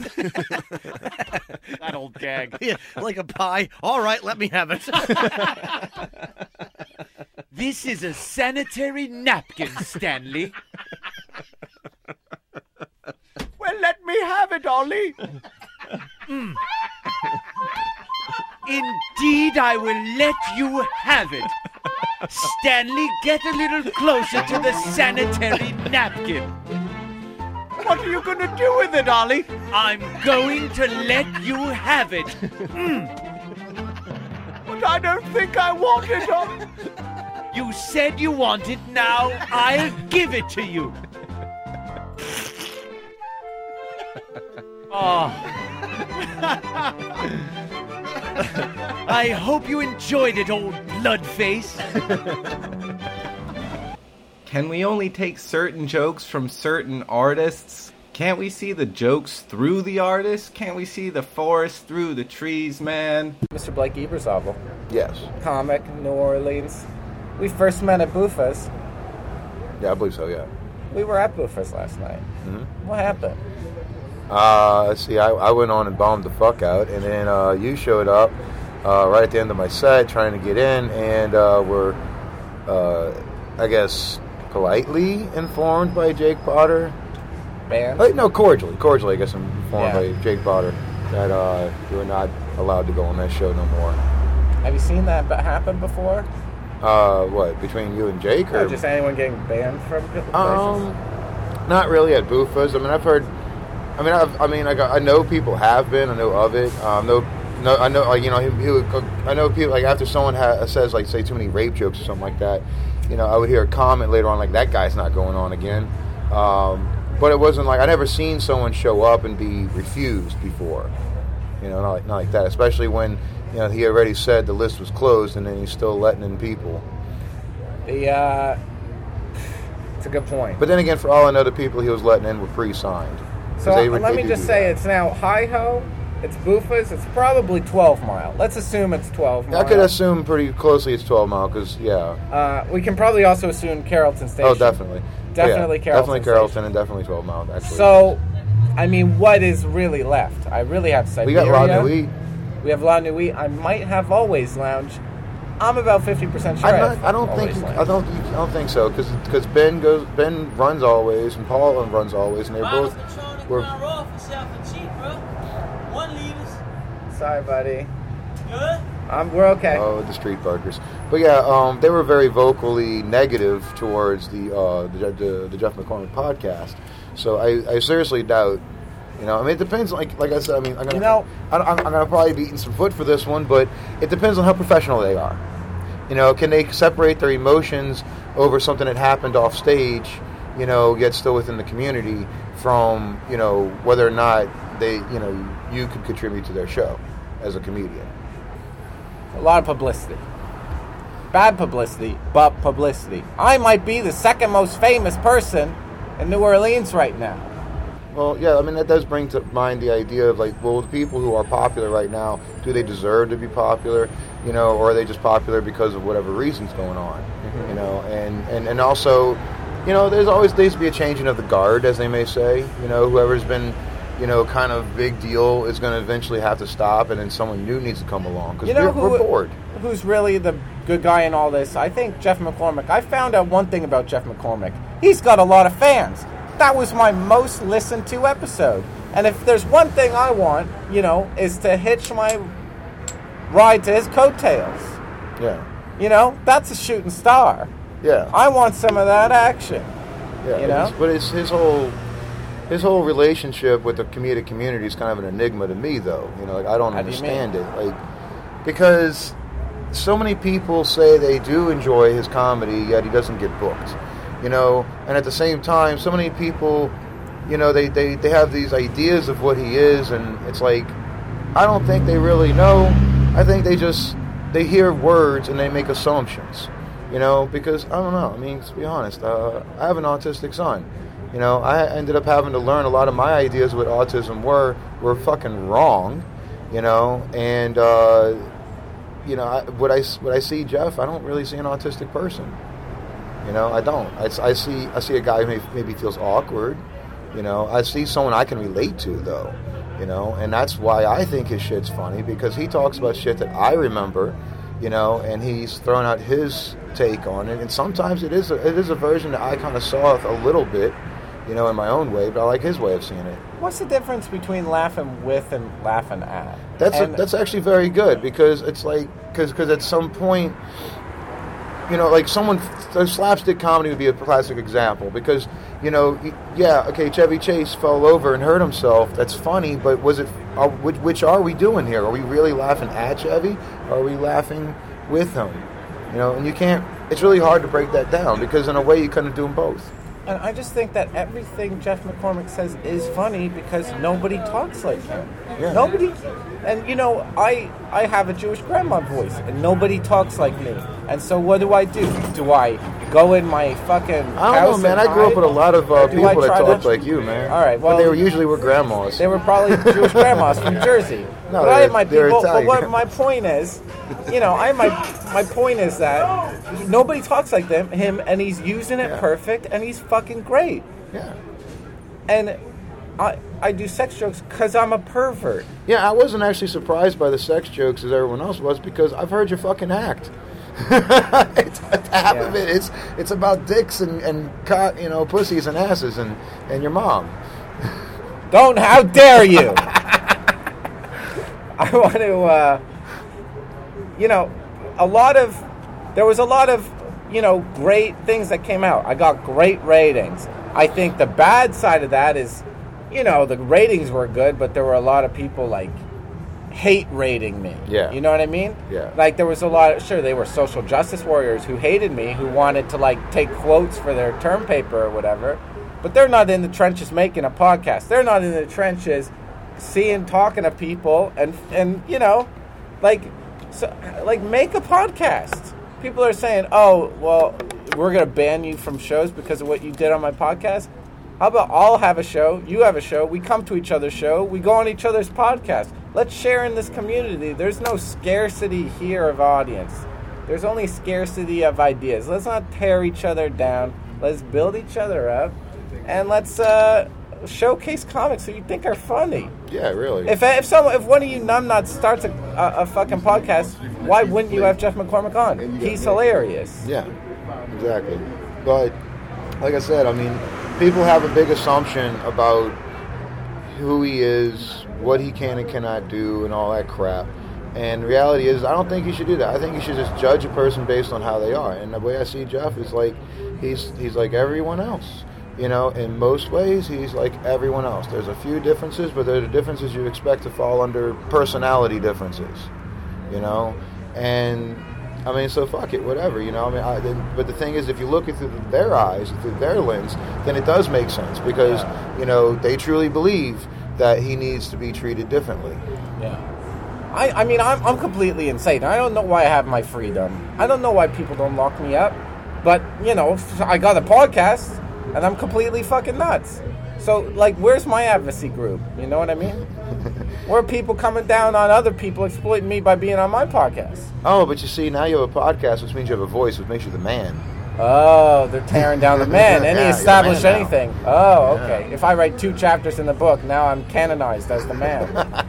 That old gag. Yeah, like a pie. All right, let me have it. This is a sanitary napkin, Stanley. Well, let me have it, Ollie. Indeed, I will let you have it. Stanley, get a little closer to the sanitary napkin. What are you going to do with it, Ollie? I'm going to let you have it. But I don't think I want it, Ollie. You said you want it, now I'll give it to you. Oh. I hope you enjoyed it, old bloodface. Can we only take certain jokes from certain artists? Can't we see the jokes through the artist? Can't we see the forest through the trees, man? Mr. Blake Ebersabel. Yes. Comic, New Orleans. We first met at Buffa's. Yeah, I believe so, yeah. We were at Buffa's last night. Mm-hmm. What happened? See, I went on and bombed the fuck out, and then you showed up right at the end of my set trying to get in, and we're, I guess, politely informed by Jake Potter. Banned? No, cordially, I guess I'm informed Yeah. by Jake Potter that you are not allowed to go on that show no more. Have you seen that happen before? What, between you and Jake? Or Or just anyone getting banned from places? Not really at Bufas. I mean, I've heard. I know people have been. I know of it. I know. Like, you know, I know people. Like, after someone says, like, say, too many rape jokes or something like that, you know, I would hear a comment later on like, that guy's not going on again. But it wasn't like I never seen someone show up and be refused before. You know, not like that. Especially when, you know, he already said the list was closed, and then he's still letting in people. It's a good point. But then again, for all I know, the people he was letting in were pre-signed. So let me just say, it's now Hi-Ho, it's Bufas, it's probably 12 Mile. Let's assume it's 12 Mile. I could assume pretty closely it's 12 Mile, because, yeah. We can probably also assume Carrollton Station. Oh, definitely. Definitely Carrollton. Definitely Carrollton and definitely 12 Mile, actually. So, I mean, what is really left? I really have Siberia. We got La Nuit. We have La Nuit. I might have Always Lounge. I'm about 50% sure. I don't think so, because Ben runs Always and Paul runs Always, and they both were. Sorry, buddy. Good. We're okay. Oh, the street barkers. But yeah, they were very vocally negative towards the Jeff McCormick podcast. So I seriously doubt. You know, I mean, it depends. Like I said, I mean, I'm gonna probably be eating some foot for this one, but it depends on how professional they are. You know, can they separate their emotions over something that happened off stage, you know, yet still within the community, from, you know, whether or not they, you know, you could contribute to their show as a comedian. A lot of publicity. Bad publicity, but publicity. I might be the second most famous person in New Orleans right now. Well, yeah, I mean, that does bring to mind the idea of, like, well, the people who are popular right now, do they deserve to be popular, you know, or are they just popular because of whatever reason's going on, you know, and also, you know, there needs to be a changing of the guard, as they may say, you know, whoever's been, you know, kind of big deal is going to eventually have to stop, and then someone new needs to come along, because we're bored. Who's really the good guy in all this? I think Jeff McCormick. I found out one thing about Jeff McCormick. He's got a lot of fans. That was my most listened to episode. And if there's one thing I want, you know, is to hitch my ride to his coattails. Yeah. You know, that's a shooting star. Yeah. I want some of that action. Yeah. You know? But it's his whole relationship with the comedic community is kind of an enigma to me, though. You know, like, I don't understand it. Like, because so many people say they do enjoy his comedy, yet he doesn't get booked. You know, and at the same time, so many people, you know, they have these ideas of what he is, and it's like, I don't think they really know. I think they hear words and they make assumptions, you know, because, I don't know, I mean, to be honest, I have an autistic son. You know, I ended up having to learn a lot of my ideas of what autism were fucking wrong, you know, and, you know, what I see Jeff, I don't really see an autistic person. You know, I don't. I see a guy who maybe feels awkward. You know, I see someone I can relate to, though. You know, and that's why I think his shit's funny, because he talks about shit that I remember. You know, and he's throwing out his take on it. And sometimes it is a version that I kind of saw a little bit, you know, in my own way. But I like his way of seeing it. What's the difference between laughing with and laughing at? That's actually very good, because it's like because at some point, you know, like slapstick comedy would be a classic example, because, you know, yeah, okay, Chevy Chase fell over and hurt himself. That's funny, but which are we doing here? Are we really laughing at Chevy? Or are we laughing with him? You know, and it's really hard to break that down, because in a way you couldn't do them both. And I just think that everything Jeff McCormick says is funny because nobody talks like him. Yeah. Nobody. And, you know, I have a Jewish grandma voice, and nobody talks like me. And so what do? Do I go in my fucking house? I don't know, man. I grew up with a lot of people that talk like you, man. All right, well, but they usually were grandmas. They were probably Jewish grandmas from Jersey. No, but I have my people. Italian. But what my point is, you know, my point is that nobody talks like him, and he's using it perfect, and he's fucking great. Yeah. And I do sex jokes because I'm a pervert. Yeah, I wasn't actually surprised by the sex jokes as everyone else was, because I've heard your fucking act. Half of it is it's about dicks and pussies and asses and your mom. How dare you? I want to, there was a lot of, great things that came out. I got great ratings. I think the bad side of that is, the ratings were good, but there were a lot of people hate rating me. Yeah. You know what I mean? Yeah. There was a lot of, they were social justice warriors who hated me, who wanted to take quotes for their term paper or whatever, but they're not in the trenches making a podcast. They're not in the trenches talking to people and make a podcast. People are saying, oh, well, we're going to ban you from shows because of what you did on my podcast. How about I'll have a show, you have a show, we come to each other's show, we go on each other's podcast. Let's share in this community. There's no scarcity here of audience. There's only scarcity of ideas. Let's not tear each other down. Let's build each other up. And let's showcase comics that you think are funny. Yeah, really. If one of you numbnuts starts a fucking podcast, why wouldn't you have Jeff McCormick on? He's hilarious. Yeah, exactly. But like I said, people have a big assumption about who he is, what he can and cannot do, and all that crap. And the reality is, I don't think you should do that. I think you should just judge a person based on how they are. And the way I see Jeff is he's like everyone else. In most ways, he's like everyone else. There's a few differences, but they're the differences you expect to fall under personality differences. And so fuck it, whatever. But the thing is, if you look at through their eyes, through their lens, then it does make sense because they truly believe that he needs to be treated differently. Yeah. I'm completely insane. I don't know why I have my freedom. I don't know why people don't lock me up. But I got a podcast. And I'm completely fucking nuts. So, where's my advocacy group? You know what I mean? Where are people coming down on other people exploiting me by being on my podcast? Oh, but you see, now you have a podcast, which means you have a voice, which makes you the man. Oh, they're tearing down the man. Any establish anything. Now. Oh, okay. Yeah. If I write 2 chapters in the book, now I'm canonized as the man.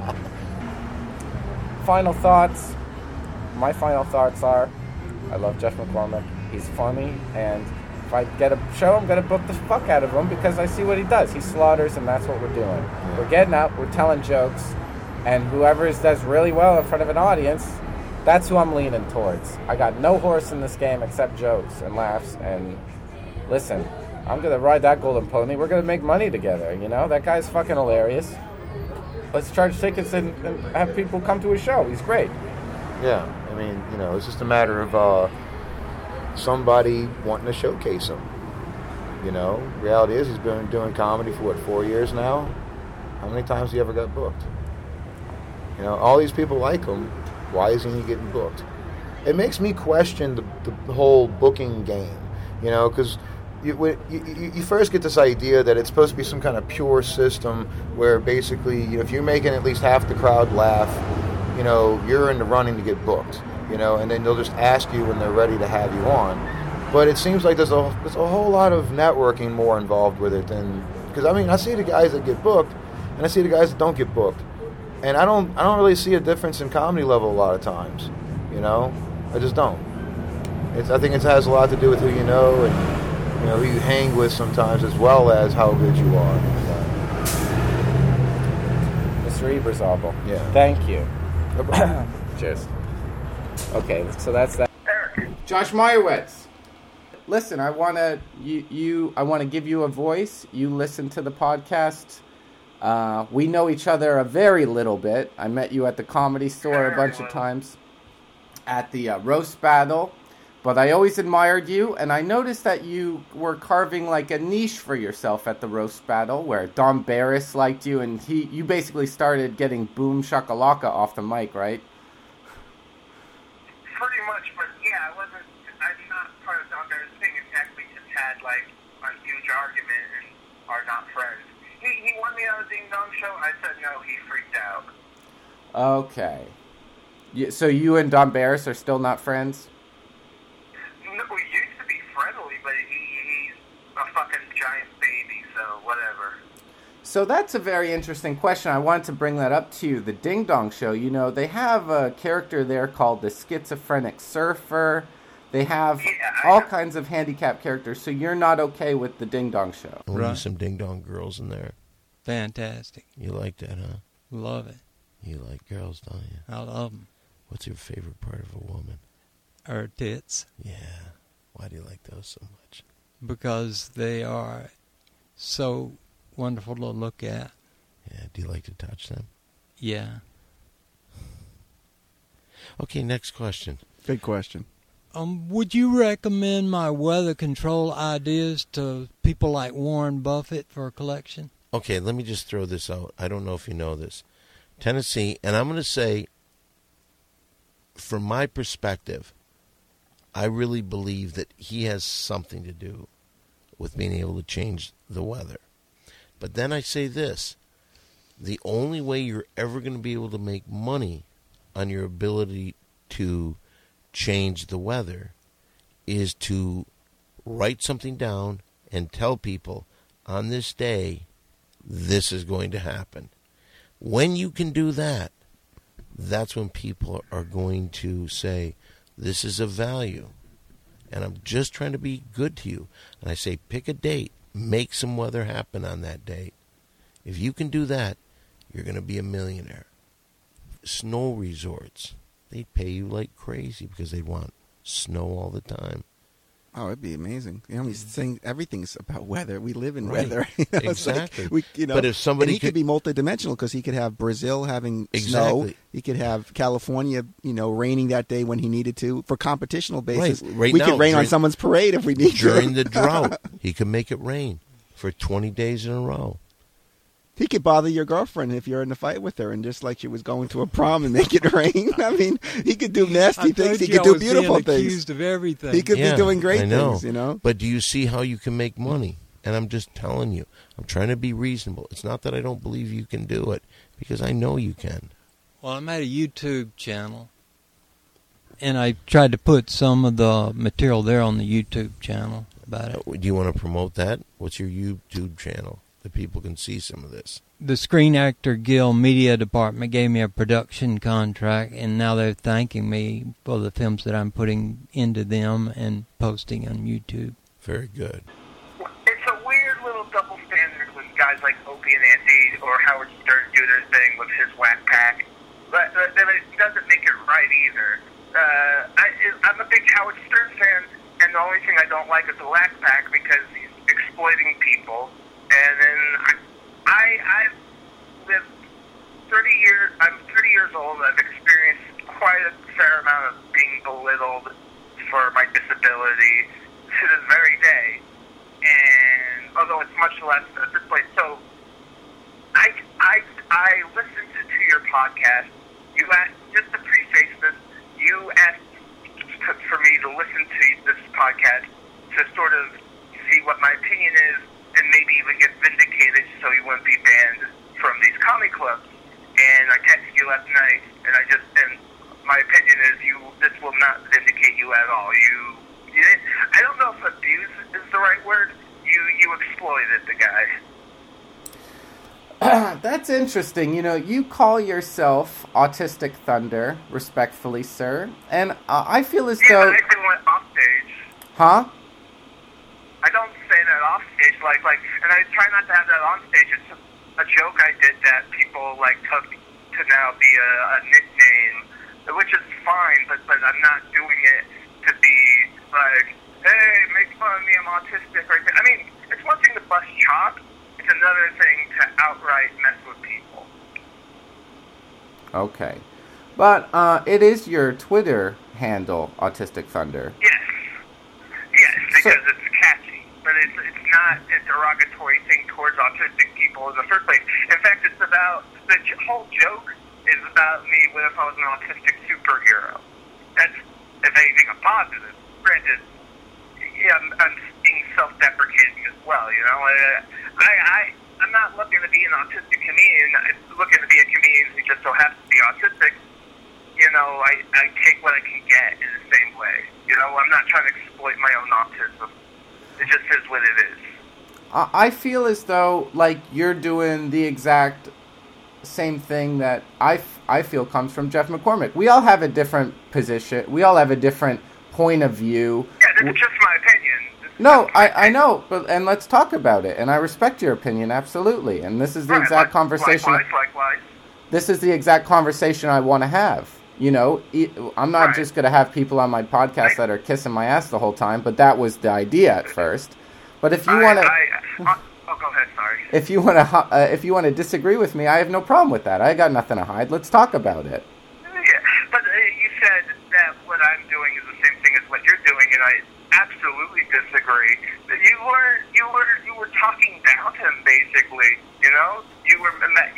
Final thoughts. My final thoughts are, I love Jeff McCormick. He's funny, and if I get a show, I'm going to book the fuck out of him because I see what he does. He slaughters, and that's what we're doing. Yeah. We're getting up, we're telling jokes, and whoever does really well in front of an audience, that's who I'm leaning towards. I got no horse in this game except jokes and laughs, and listen, I'm going to ride that golden pony. We're going to make money together, That guy's fucking hilarious. Let's charge tickets and have people come to his show. He's great. Yeah, it's just a matter of somebody wanting to showcase him. Reality is he's been doing comedy for 4 years now. How many times he ever got booked? All these people like him. Why isn't he getting booked? It makes me question the whole booking game. Because you first get this idea that it's supposed to be some kind of pure system where basically, if you're making at least half the crowd laugh, you're in the running to get booked. And then they'll just ask you when they're ready to have you on. But it seems like there's a whole lot of networking more involved with it than... Because, I see the guys that get booked, and I see the guys that don't get booked. And I don't really see a difference in comedy level a lot of times. I just don't. I think it has a lot to do with who you know and, who you hang with sometimes as well as how good you are. Mr. Ebersabel. Yeah. Thank you. Cheers. Okay, so that's that. Josh Meyerowitz. Listen, I want to give you a voice. You listen to the podcast. We know each other a very little bit. I met you at the Comedy Store a bunch of times at the roast battle, but I always admired you, and I noticed that you were carving a niche for yourself at the roast battle, where Don Barris liked you, and you basically started getting boom shakalaka off the mic, right? Pretty much, but yeah, I'm not part of Don Barris' thing. In fact, we just had a huge argument and are not friends. He wanted me on the Ding Dong show. I said no. He freaked out. Okay. So you and Don Barris are still not friends? No, we used to be friendly, but he's a fucking giant baby, so whatever. So that's a very interesting question. I wanted to bring that up to you. The Ding Dong Show, you know, they have a character there called the Schizophrenic Surfer. They have all kinds of handicapped characters, so you're not okay with the Ding Dong Show. Right. Some Ding Dong girls in there. Fantastic. You like that, huh? Love it. You like girls, don't you? I love them. What's your favorite part of a woman? Her tits. Yeah. Why do you like those so much? Because they are so wonderful to look at. Yeah. Do you like to touch them? Yeah. Okay, next question. Good question. Would you recommend my weather control ideas to people like Warren Buffett for a collection? Okay, let me just throw this out. I don't know if you know this. Tennessee, and I'm going to say, from my perspective, I really believe that he has something to do with being able to change the weather. But then I say this, the only way you're ever going to be able to make money on your ability to change the weather is to write something down and tell people on this day this is going to happen. When you can do that, that's when people are going to say this is of value and I'm just trying to be good to you. And I say pick a date, make some weather happen on that date. If you can do that, you're going to be a millionaire. Snow resorts, they pay you like crazy because they want snow all the time. Oh, it'd be amazing. You know, he's saying everything's about weather. We live in Right. weather. You know, it's Exactly. Like we, you know, But if somebody and he could be multidimensional because he could have Brazil having snow. Exactly. He could have California, raining that day when he needed to. For competitional basis, Right we now, could rain on during- someone's parade if we need During to. the drought, he can make it rain for 20 days in a row. He could bother your girlfriend if you're in a fight with her, and just like she was going to a prom and make it rain. I mean, he could do nasty things. He could do beautiful things. Accused of everything. He could be doing great I know. things. You know. But do you see how you can make money? And I'm just telling you, I'm trying to be reasonable. It's not that I don't believe you can do it, because I know you can. Well, I'm at a YouTube channel, and I tried to put some of the material there on the YouTube channel about it. Do you want to promote that? What's your YouTube channel that people can see some of this? The Screen Actor Guild Media Department gave me a production contract, and now they're thanking me for the films that I'm putting into them and posting on YouTube. Very good. It's a weird little double standard when guys like Opie and Andy or Howard Stern do their thing with his whack pack. But it doesn't make it right either. I'm a big Howard Stern fan, and the only thing I don't like is the whack pack because he's exploiting people. And then I've lived 30 years. I'm 30 years old. I've experienced quite a fair amount of being belittled for my disability to this very day. And although it's much less at this point, so I listened to your podcast. You asked, just to preface this, you asked for me to listen to this podcast to sort of see what my opinion is and maybe even get vindicated so you wouldn't be banned from these comedy clubs. And I texted you last night, and my opinion is this will not vindicate you at all. I don't know if abuse is the right word. You exploited the guy. That's interesting. You call yourself Autistic Thunder, respectfully, sir. And I feel as though... I do it off stage. Huh? I don't say that off stage, and I try not to have that on stage. It's a joke I did that people took to now be a nickname, which is fine, but I'm not doing it to be like, hey, make fun of me, I'm autistic. I mean, it's one thing to bust chops. It's another thing to outright mess with people. Okay. But it is your Twitter handle, Autistic Thunder. Yes, because it's catchy. But it's not a derogatory thing towards autistic people in the first place. In fact, it's about, the whole joke is about me, what if I was an autistic superhero? That's, if anything, a positive. Granted, I'm being self-deprecating as well, I'm not looking to be an autistic comedian. I'm looking to be a comedian who just so happens to be autistic. I take what I can get in the same way. I'm not trying to exploit my own autism. It just is what it is. I feel as though like you're doing the exact same thing that I feel comes from Jeff McCormick. We all have a different position. We all have a different point of view. Yeah, this is just my opinion. No, I know, and let's talk about it. And I respect your opinion, absolutely. And this is the exact conversation. Likewise. This is the exact conversation I want to have. You know, I'm not just going to have people on my podcast that are kissing my ass the whole time, but that was the idea at first. But if you want to... go ahead, sorry. If you want to disagree with me, I have no problem with that. I got nothing to hide. Let's talk about it. Yeah, but you said that what I'm doing is the same thing as what you're doing, and I absolutely disagree. You were talking down to him, basically. You know, you were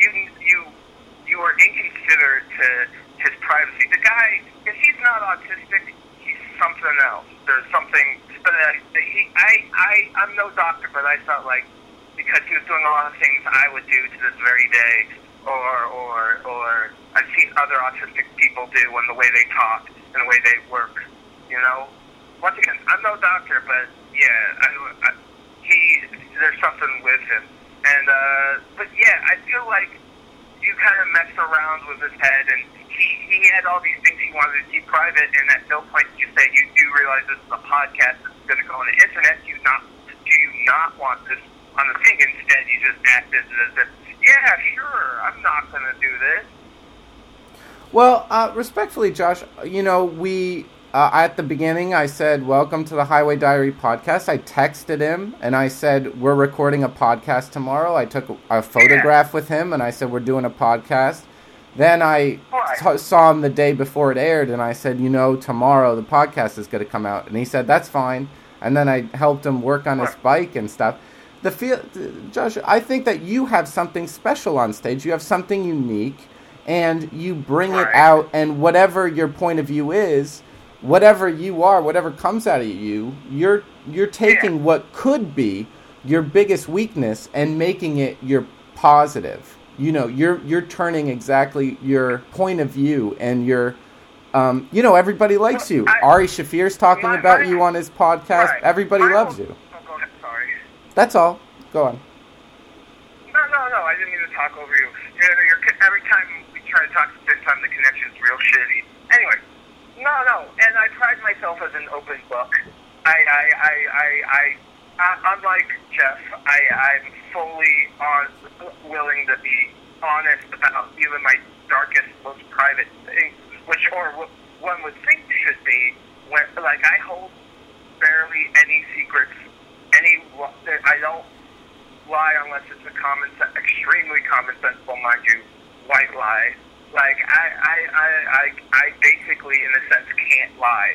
inconsiderate to his privacy. The guy, if he's not autistic, he's something else. There's something. But I'm no doctor, but I felt like because he was doing a lot of things I would do to this very day, or I've seen other autistic people do in the way they talk and the way they work. You know, once again, I'm no doctor, but yeah, there's something with him, and but yeah, I feel like you kind of messed around with his head, and he had all these things he wanted to keep private, and at no point did you say you do realize this is a podcast that's going to go on the internet. Do you not want this on the thing? Instead, you just acted as if, yeah, sure, I'm not going to do this. Well, respectfully, Josh, you know, we at the beginning I said, welcome to the Highway Diary podcast. I texted him and I said, we're recording a podcast tomorrow. I took a photograph with him and I said, we're doing a podcast. Then I saw him the day before it aired and I said, you know, tomorrow the podcast is going to come out. And he said, that's fine. And then I helped him work on his bike and stuff. Josh, I think that you have something special on stage. You have something unique, and you bring it out, and whatever your point of view is, whatever you are, whatever comes out of you, you're taking what could be your biggest weakness and making it your positive. You know, you're turning exactly your point of view and your... you know, everybody likes you. Ari Shafir's talking about you on his podcast. Everybody loves you. Go ahead, sorry. That's all. Go on. No, I didn't mean to talk over you. Every time we try to talk at the same time, the connection's real shitty. Anyway, no, and I pride myself as an open book. Unlike Jeff, I'm fully willing to be honest about even my darkest, most private things, which one would think should be. Like, I hold barely any secrets. I don't lie unless it's extremely commonsensical, mind you, white lie. Like, I basically, in a sense, can't lie.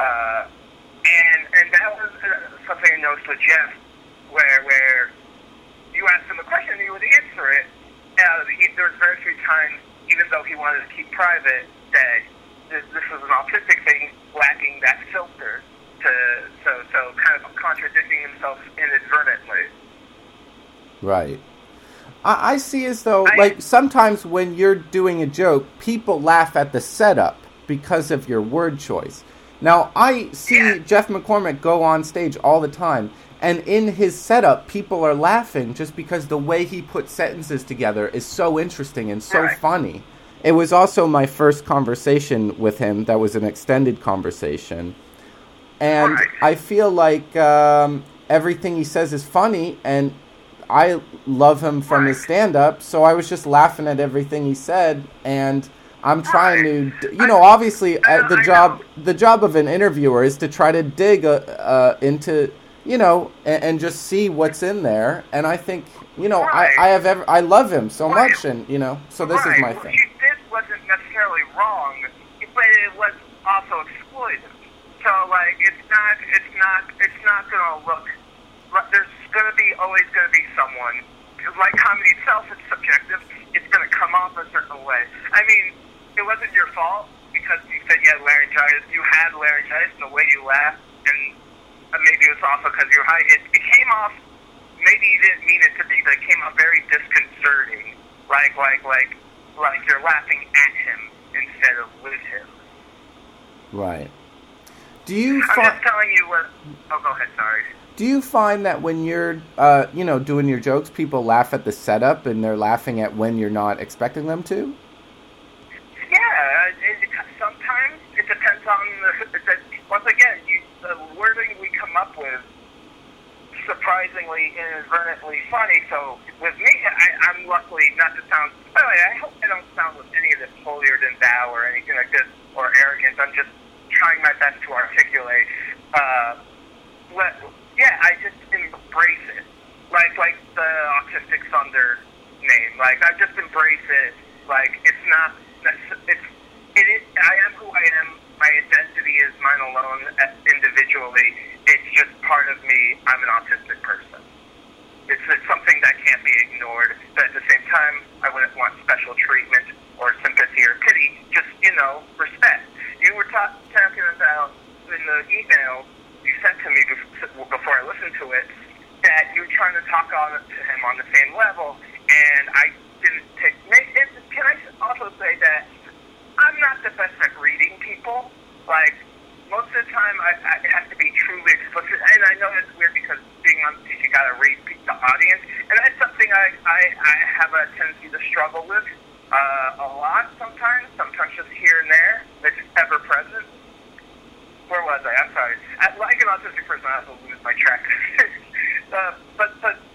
And that was something I noticed with Jeff, where you asked him a question and he would answer it. There was very few times, even though he wanted to keep private, that this was an autistic thing, lacking that filter, so kind of contradicting himself inadvertently. Right. I see as though, like, sometimes when you're doing a joke, people laugh at the setup because of your word choice. Now, I see Jeff McCormick go on stage all the time, and in his setup, people are laughing just because the way he puts sentences together is so interesting and so funny. It was also my first conversation with him that was an extended conversation. And I feel like everything he says is funny, and I love him from his stand-up, so I was just laughing at everything he said, and I'm trying to, you know, obviously the job of an interviewer is to try to dig into, you know, and just see what's in there, and I think, you know, I love him so much, and, you know, so this is my thing. This wasn't necessarily wrong, but it was also exploitive. So, like, it's not gonna look. There's always gonna be someone, because like comedy itself is subjective. It's gonna come off a certain way. I mean, it wasn't your fault because you said you had laryngitis. You had laryngitis, and the way you laughed, and maybe it was also because you were high. It came off. Maybe you didn't mean it to be, but it came off very disconcerting. Like you're laughing at him instead of with him. Right. I'm just telling you what... Oh, go ahead, sorry. Do you find that when you're, doing your jokes, people laugh at the setup and they're laughing at when you're not expecting them to? Yeah, sometimes it depends on once again, the wording we come up with surprisingly inadvertently funny. So with me, I'm luckily not to sound. By the way, I hope I don't sound with any of this holier than thou or anything like this or arrogant. I'm just trying my best to articulate. I just embrace it, like the Autistic Thunder name. Like I just embrace it. Like it's not. It is. I am who I am. My identity is mine alone individually. It's just part of me. I'm an autistic person. It's something that can't be ignored. But at the same time, I wouldn't want special treatment or sympathy or pity. Just, respect. You were talking about in the email you sent to me before I listened to it that you were trying to talk to him on the same level, and I didn't take. Can I also say that I'm not the best at reading people. Like, most of the time, I have to be truly explicit. And I know it's weird because being on stage, you got to read the audience. And that's something I have a tendency to struggle with a lot sometimes just here and there. It's ever present. Where was I? I'm sorry. Like an autistic person, I also lose my track. But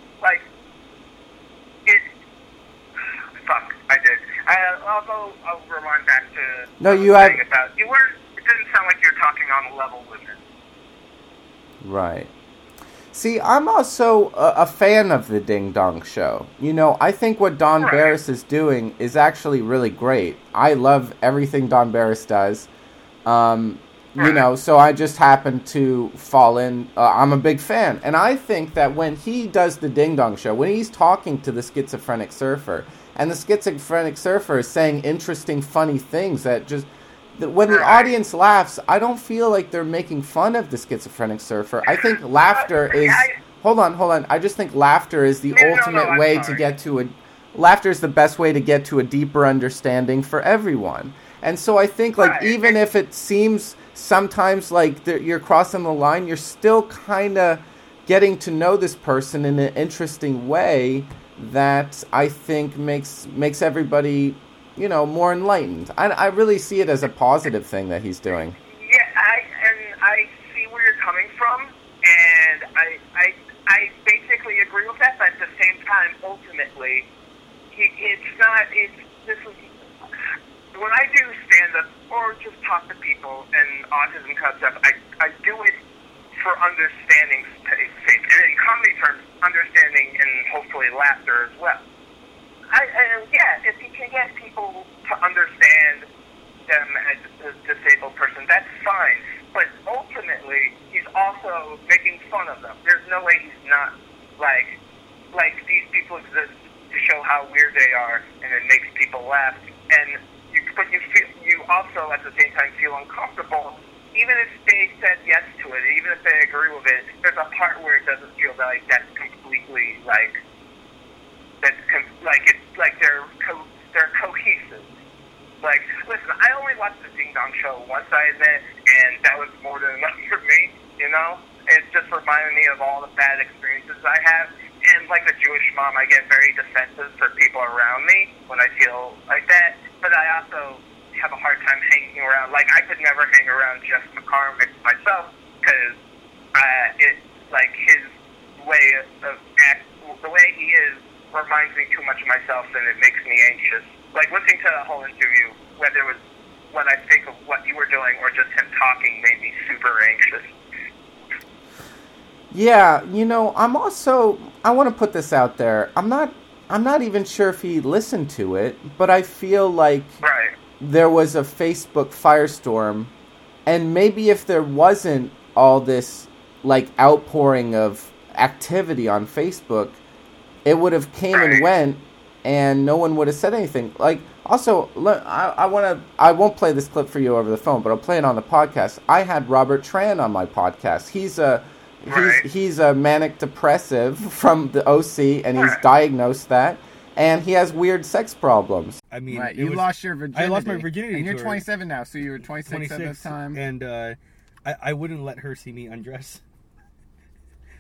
fuck, I did. I'll rewind back to No, you saying about you weren't. It didn't sound like you're talking on a level with it. Right. See, I'm also a fan of the Ding Dong Show. I think what Don Barris is doing is actually really great. I love everything Don Barris does. So I just happen to fall in. I'm a big fan. And I think that when he does the Ding Dong Show, when he's talking to the schizophrenic surfer, and the schizophrenic surfer is saying interesting, funny things that just... When the audience laughs, I don't feel like they're making fun of the schizophrenic surfer. I think laughter is... Hold on. I just think laughter is the ultimate way to get to a... Laughter is the best way to get to a deeper understanding for everyone. And so I think, even if it seems sometimes like you're crossing the line, you're still kind of getting to know this person in an interesting way that I think makes everybody, more enlightened. I really see it as a positive thing that he's doing. Yeah, I see where you're coming from, and I basically agree with that. But at the same time, ultimately, when I do stand-up or just talk to people and autism concept, I do it for understanding's sake. And in comedy terms, understanding and hopefully laughter as well. If you can get people to understand them as a disabled person, that's fine. But ultimately, he's also making fun of them. There's no way he's not like these people exist to show how weird they are, and it makes people laugh. But you also at the same time feel uncomfortable. Even if they said yes to it, even if they agree with it, there's a part where it doesn't feel like that's completely they're cohesive. Like, listen, I only watched the Ding Dong Show once, I admit, and that was more than enough for me. It just reminded me of all the bad experiences I have. And like a Jewish mom, I get very defensive for people around me when I feel like that. But I also have a hard time hanging around. Like, I could never hang around Jeff McCormick myself because his way of the way he is reminds me too much of myself, and it makes me anxious. Like, listening to the whole interview, whether it was what I think of what you were doing or just him talking, made me super anxious. Yeah, I want to put this out there. I'm not even sure if he listened to it, but I feel like there was a Facebook firestorm, and maybe if there wasn't all this outpouring of activity on Facebook, it would have came and went, and no one would have said anything. Also, I won't play this clip for you over the phone, but I'll play it on the podcast. I had Robert Tran on my podcast. He's a manic depressive from the OC, and he's diagnosed that, and he has weird sex problems. I mean, you lost your virginity. I lost my virginity, and you're 27 now. So you were 26 at this time, and I wouldn't let her see me undress.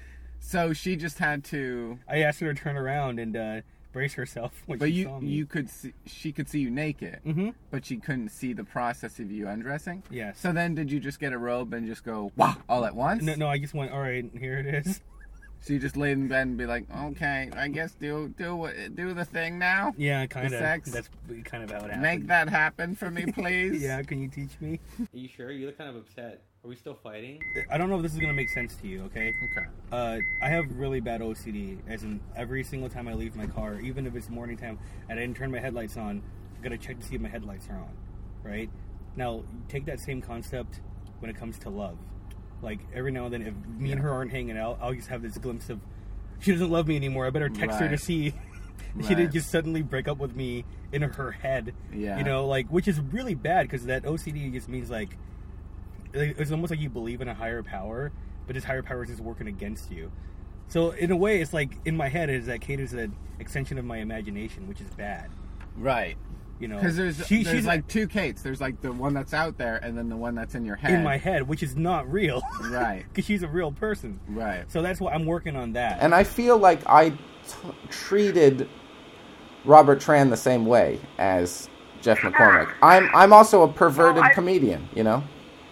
So she just had to. I asked her to turn around and brace herself when she saw me. She could see you naked, but she couldn't see the process of you undressing. Yes. So then, did you just get a robe and just go wah all at once? No, I just went. All right, here it is. So you just lay in bed and be like, okay, I guess do the thing now. Yeah, kind of. The sex. That's kind of how it happened. Make that happen for me, please. Yeah, can you teach me? Are you sure? You look kind of upset. Are we still fighting? I don't know if this is gonna make sense to you. Okay. Okay. I have really bad OCD. As in, every single time I leave my car, even if it's morning time and I didn't turn my headlights on, I gotta check to see if my headlights are on. Right. Now, take that same concept when it comes to love. Like, every now and then, if me and her aren't hanging out, I'll just have this glimpse of, she doesn't love me anymore. I better text her to see she didn't just suddenly break up with me in her head. Yeah. You know, like, which is really bad, because that OCD just means, like, it's almost like you believe in a higher power, but this higher power is just working against you. So, in a way, it's like, in my head, is that Kate is an extension of my imagination, which is bad. Right. You know, because there's like two Kates. There's like the one that's out there, and then the one that's in your head. In my head, which is not real. Right. Because she's a real person. Right. So that's why I'm working on that. And I feel like I treated Robert Tran the same way as Jeff McCormick. I'm also a perverted comedian, you know?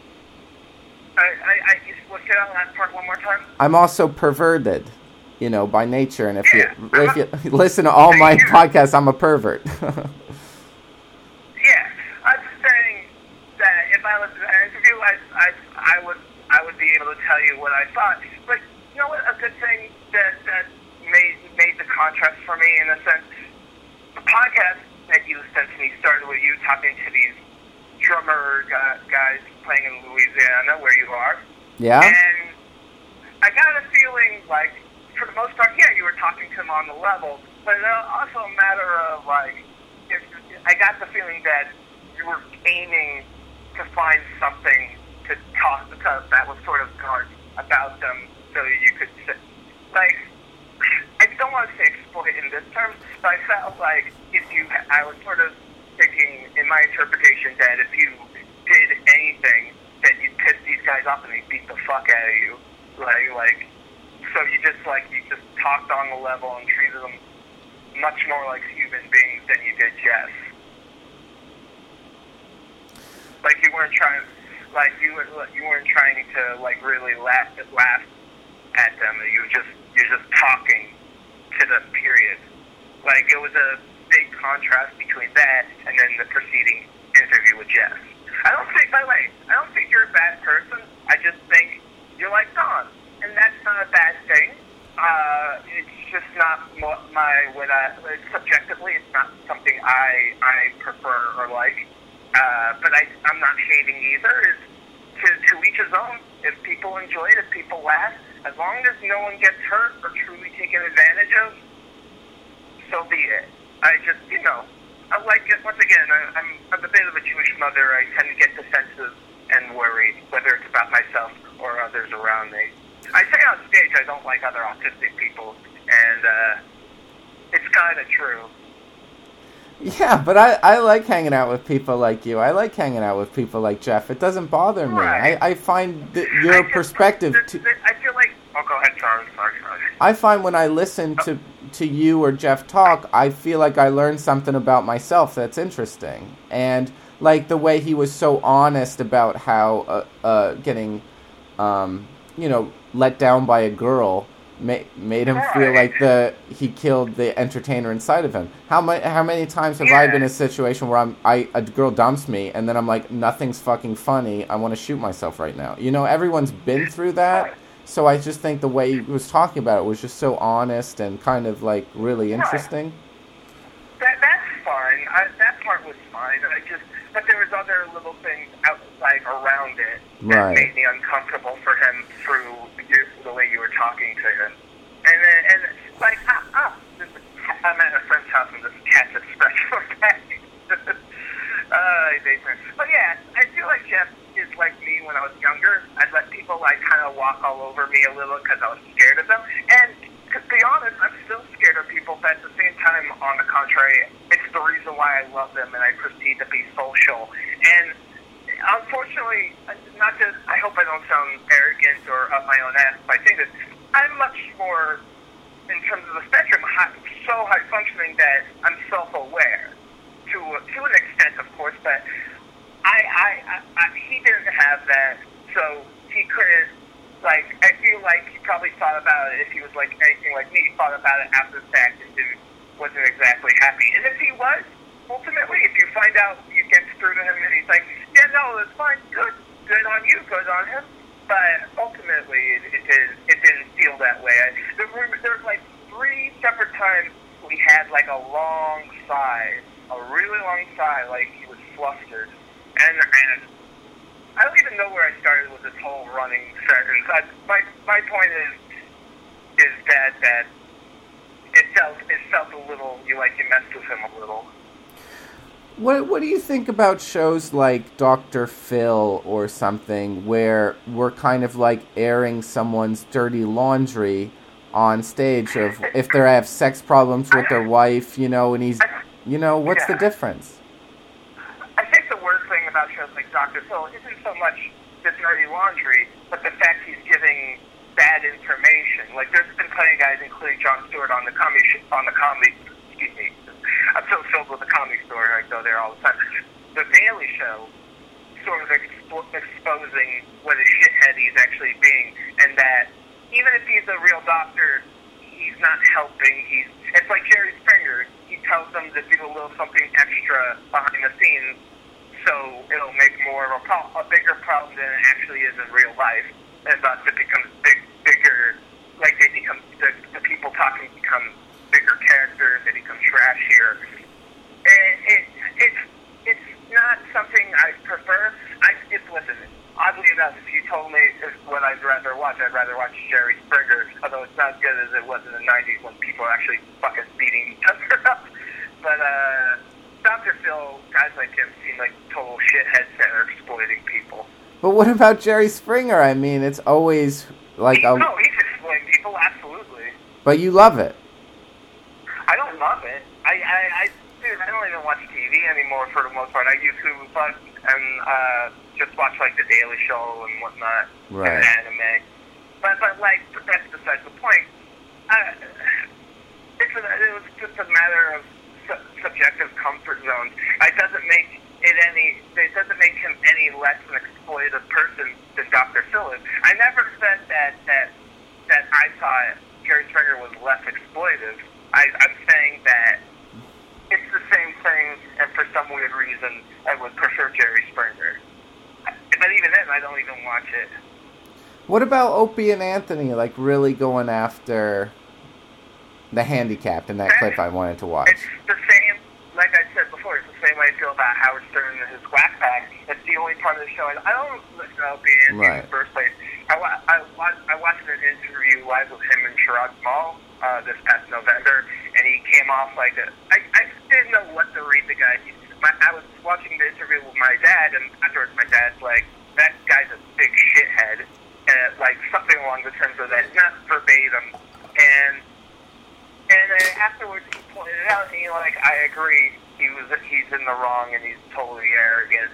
Let's get on that part one more time. I'm also perverted, you know, by nature. And if you listen to all my podcasts, I'm a pervert. Yeah, I'm just saying that if I listened to that interview, I would be able to tell you what I thought. But you know what? A good thing that made the contrast for me, in a sense, the podcast that you sent to me started with you talking to these drummer guys playing in Louisiana, where you are. Yeah. And I got a feeling like, for the most part, yeah, you were talking to them on the level, but also a matter of like. I got the feeling that you were aiming to find something to talk that was sort of dark about them, so you could like. I don't want to say exploit in this term, but I felt like I was sort of thinking in my interpretation that if you did anything, that you'd piss these guys off and they'd beat the fuck out of you, like. So you just talked on the level and treated them much more like human beings than you did Jeff. Like you weren't trying, you weren't trying to like really laugh at them. You're just talking to them. Period. Like it was a big contrast between that and then the preceding interview with Jeff. By the way, I don't think you're a bad person. I just think you're like Don, and that's not a bad thing. It's just not subjectively, it's not something I prefer or like. But I'm not hating either. To each his own. If people enjoy it, if people laugh, as long as no one gets hurt or truly taken advantage of, so be it. I just, I like it. Once again, I'm a bit of a Jewish mother. I tend to get defensive and worried, whether it's about myself or others around me. I say on stage I don't like other autistic people, and it's kind of true. Yeah, but I like hanging out with people like you. I like hanging out with people like Jeff. It doesn't bother me. Right. I find that your perspective... I feel like... Oh, go ahead, Charles. Sorry. I find when I listen to you or Jeff talk, I feel like I learned something about myself that's interesting. And like the way he was so honest about how getting, let down by a girl made him feel like he killed the entertainer inside of him. How many times have I been in a situation where a girl dumps me and then I'm like, nothing's fucking funny, I want to shoot myself right now. Everyone's been through that. So I just think the way he was talking about it was just so honest and kind of like really interesting. That's fine. That part was fine. But there was other little things around it that made me uncomfortable for him through the way you were talking to him. And I'm at a friend's house and this cat's a special effect. But yeah, I feel like Jeff is like me when I was younger. I'd let people kind of walk all over me a little because I was scared of them. And to be honest, I'm still scared of people, but at the same time, on the contrary, it's the reason why I love them and I proceed to be social. And unfortunately, I hope I don't sound arrogant or up my own ass by saying this, I'm much more, in terms of the spectrum, so high functioning that I'm self-aware to an extent, of course, but he didn't have that, so he couldn't, like, I feel like he probably thought about it if he was like anything like me. He thought about it after the fact and wasn't exactly happy. And if he was, ultimately, if you find out, you get through to him and he's like, yeah, no, it's fine, good on you, good on him. But ultimately, it didn't feel that way. There were like 3 separate times we had like a long sigh, a really long sigh, like he was flustered. And I don't even know where I started with this whole running sentence. My point is that it felt a little, you messed with him a little. What do you think about shows like Dr. Phil or something where we're kind of like airing someone's dirty laundry on stage of if they have sex problems with their wife, and he's, what's the difference? I think the worst thing about shows like Dr. Phil isn't so much the dirty laundry, but the fact he's giving bad information. Like, there's been plenty of guys, including Jon Stewart, on the comedy. Excuse me. I'm so filled with the Comedy Store. I go there all the time. The Daily Show sort of exposing what a shithead he's actually being, and that even if he's a real doctor, he's not helping. It's like Jerry Springer. He tells them to do a little something extra behind the scenes, so it'll make more of a bigger problem than it actually is in real life, and thus it becomes bigger. Like they become the people talking become bigger characters. They become trashier. It's not something I prefer. Listen, oddly enough, if you told me what I'd rather watch Jerry Springer, although it's not as good as it was in the 90s when people were actually fucking beating each other up. But Dr. Phil, guys like him seem like total shitheads that are exploiting people. But what about Jerry Springer? I mean, it's always like he's exploiting people, absolutely. But you love it. I don't love it. Dude, I don't even watch TV anymore for the most part. I YouTube and just watch like the Daily Show and whatnot, and anime. But like that's besides the point. It was just a matter of subjective comfort zones. It doesn't make him any less an exploitive person than Dr. Phil is. I never said that I thought Jerry Springer was less exploitive. I'm saying that it's the same thing, and for some weird reason, I would prefer Jerry Springer. But even then, I don't even watch it. What about Opie and Anthony, like really going after the handicapped in that clip I wanted to watch? It's the same, like I said before, it's the same way I feel about Howard Stern and his Quack Pack. It's the only part of the show. I don't listen to Opie and Anthony in the first place. I watched an interview live with him and Sharad Mal this past November, and he came off like I didn't know what to read the guy. I was watching the interview with my dad, and afterwards my dad's like, that guy's a big shithead, and like something along the terms of that, not verbatim. And afterwards he pointed it out, and I agree, he's in the wrong, and he's totally arrogant.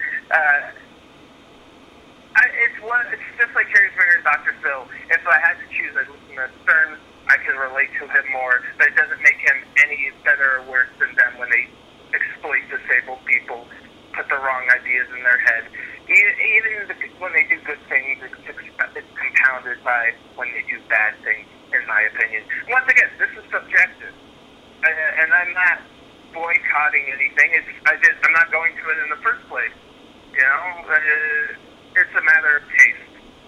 It's just like Jerry Springer and Dr. Phil. If I had to choose, I'd listen to Stern. I can relate to him more, but it doesn't make him any better or worse than them when they exploit disabled people, put the wrong ideas in their head. Even when they do good things, it's compounded by when they do bad things, in my opinion. Once again, this is subjective, and I'm not boycotting anything. I'm not going to it in the first place. It's a matter of taste.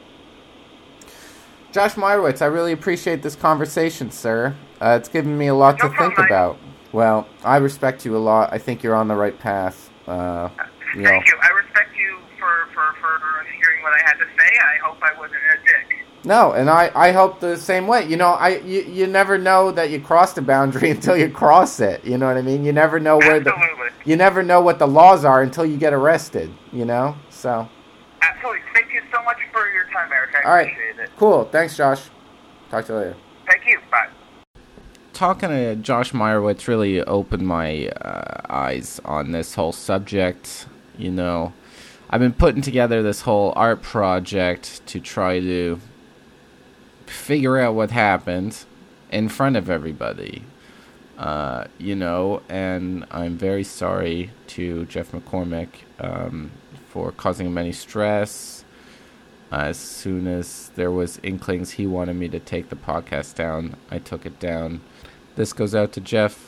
Josh Meyerowitz, I really appreciate this conversation, sir. It's given me a lot to think about. Well, I respect you a lot. I think you're on the right path. Thank you. I respect you for hearing what I had to say. I hope I wasn't a dick. No, and I hope the same way. You never know that you crossed a boundary until you cross it. You know what I mean? You never know you never know what the laws are until you get arrested. So. Absolutely. Thank you so much for your time, Eric. I appreciate it. Cool. Thanks, Josh. Talk to you later. Thank you. Bye. Talking to Josh Meyerowitz really opened my eyes on this whole subject. I've been putting together this whole art project to try to figure out what happened in front of everybody. And I'm very sorry to Jeff McCormick for causing him any stress. As soon as there was inklings he wanted me to take the podcast down, I took it down. This goes out to Jeff.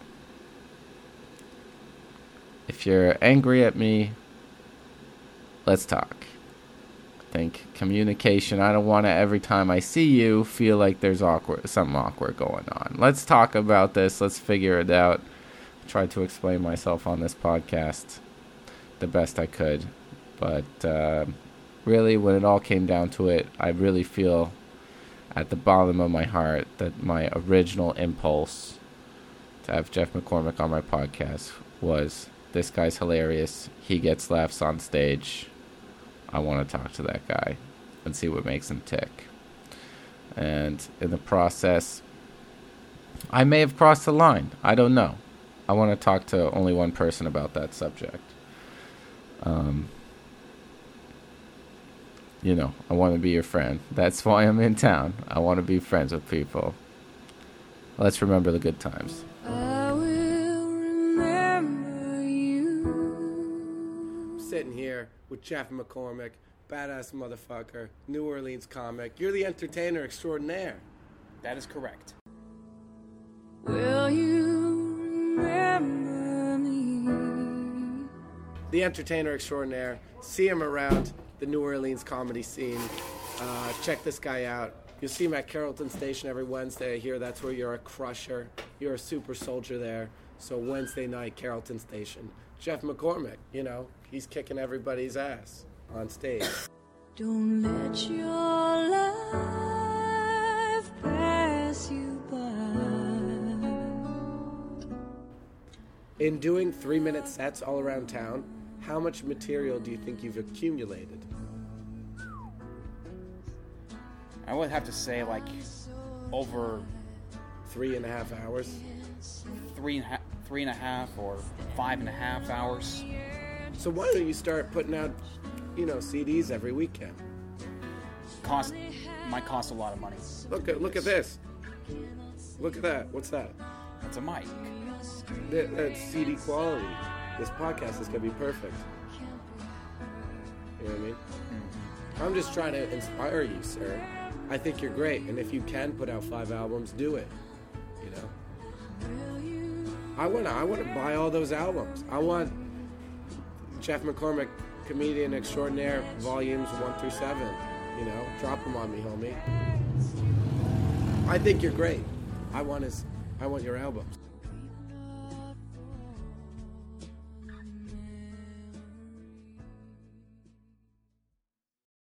If you're angry at me, let's talk. I think communication, I don't want to, every time I see you, feel like there's something awkward going on. Let's talk about this. Let's figure it out. I tried to explain myself on this podcast the best I could. But really, when it all came down to it, I really feel at the bottom of my heart that my original impulse to have Jeff McCormick on my podcast was, this guy's hilarious. He gets laughs on stage. I want to talk to that guy and see what makes him tick. And in the process, I may have crossed the line. I don't know. I want to talk to only one person about that subject. I want to be your friend. That's why I'm in town. I want to be friends with people. Let's remember the good times. I will remember you. Sitting here with Jeff McCormick, badass motherfucker, New Orleans comic. You're the entertainer extraordinaire. That is correct. Will you remember me? The entertainer extraordinaire. See him around the New Orleans comedy scene. Check this guy out. You'll see him at Carrollton Station every Wednesday. I hear that's where you're a crusher. You're a super soldier there. So Wednesday night, Carrollton Station. Jeff McCormick, he's kicking everybody's ass on stage. Don't let your life pass you by. In doing 3-minute sets all around town, how much material do you think you've accumulated? I would have to say over 3.5 hours. 3.5 or 5.5 hours. So why don't you start putting out, CDs every weekend? Might cost a lot of money. Look at this. Look at that. What's that? That's a mic. That's CD quality. This podcast is gonna be perfect. You know what I mean? I'm just trying to inspire you, sir. I think you're great, and if you can put out 5 albums, do it. I want to buy all those albums. I want Jeff McCormick, Comedian Extraordinaire, volumes 1 through 7. Drop them on me, homie. I think you're great. I want your albums.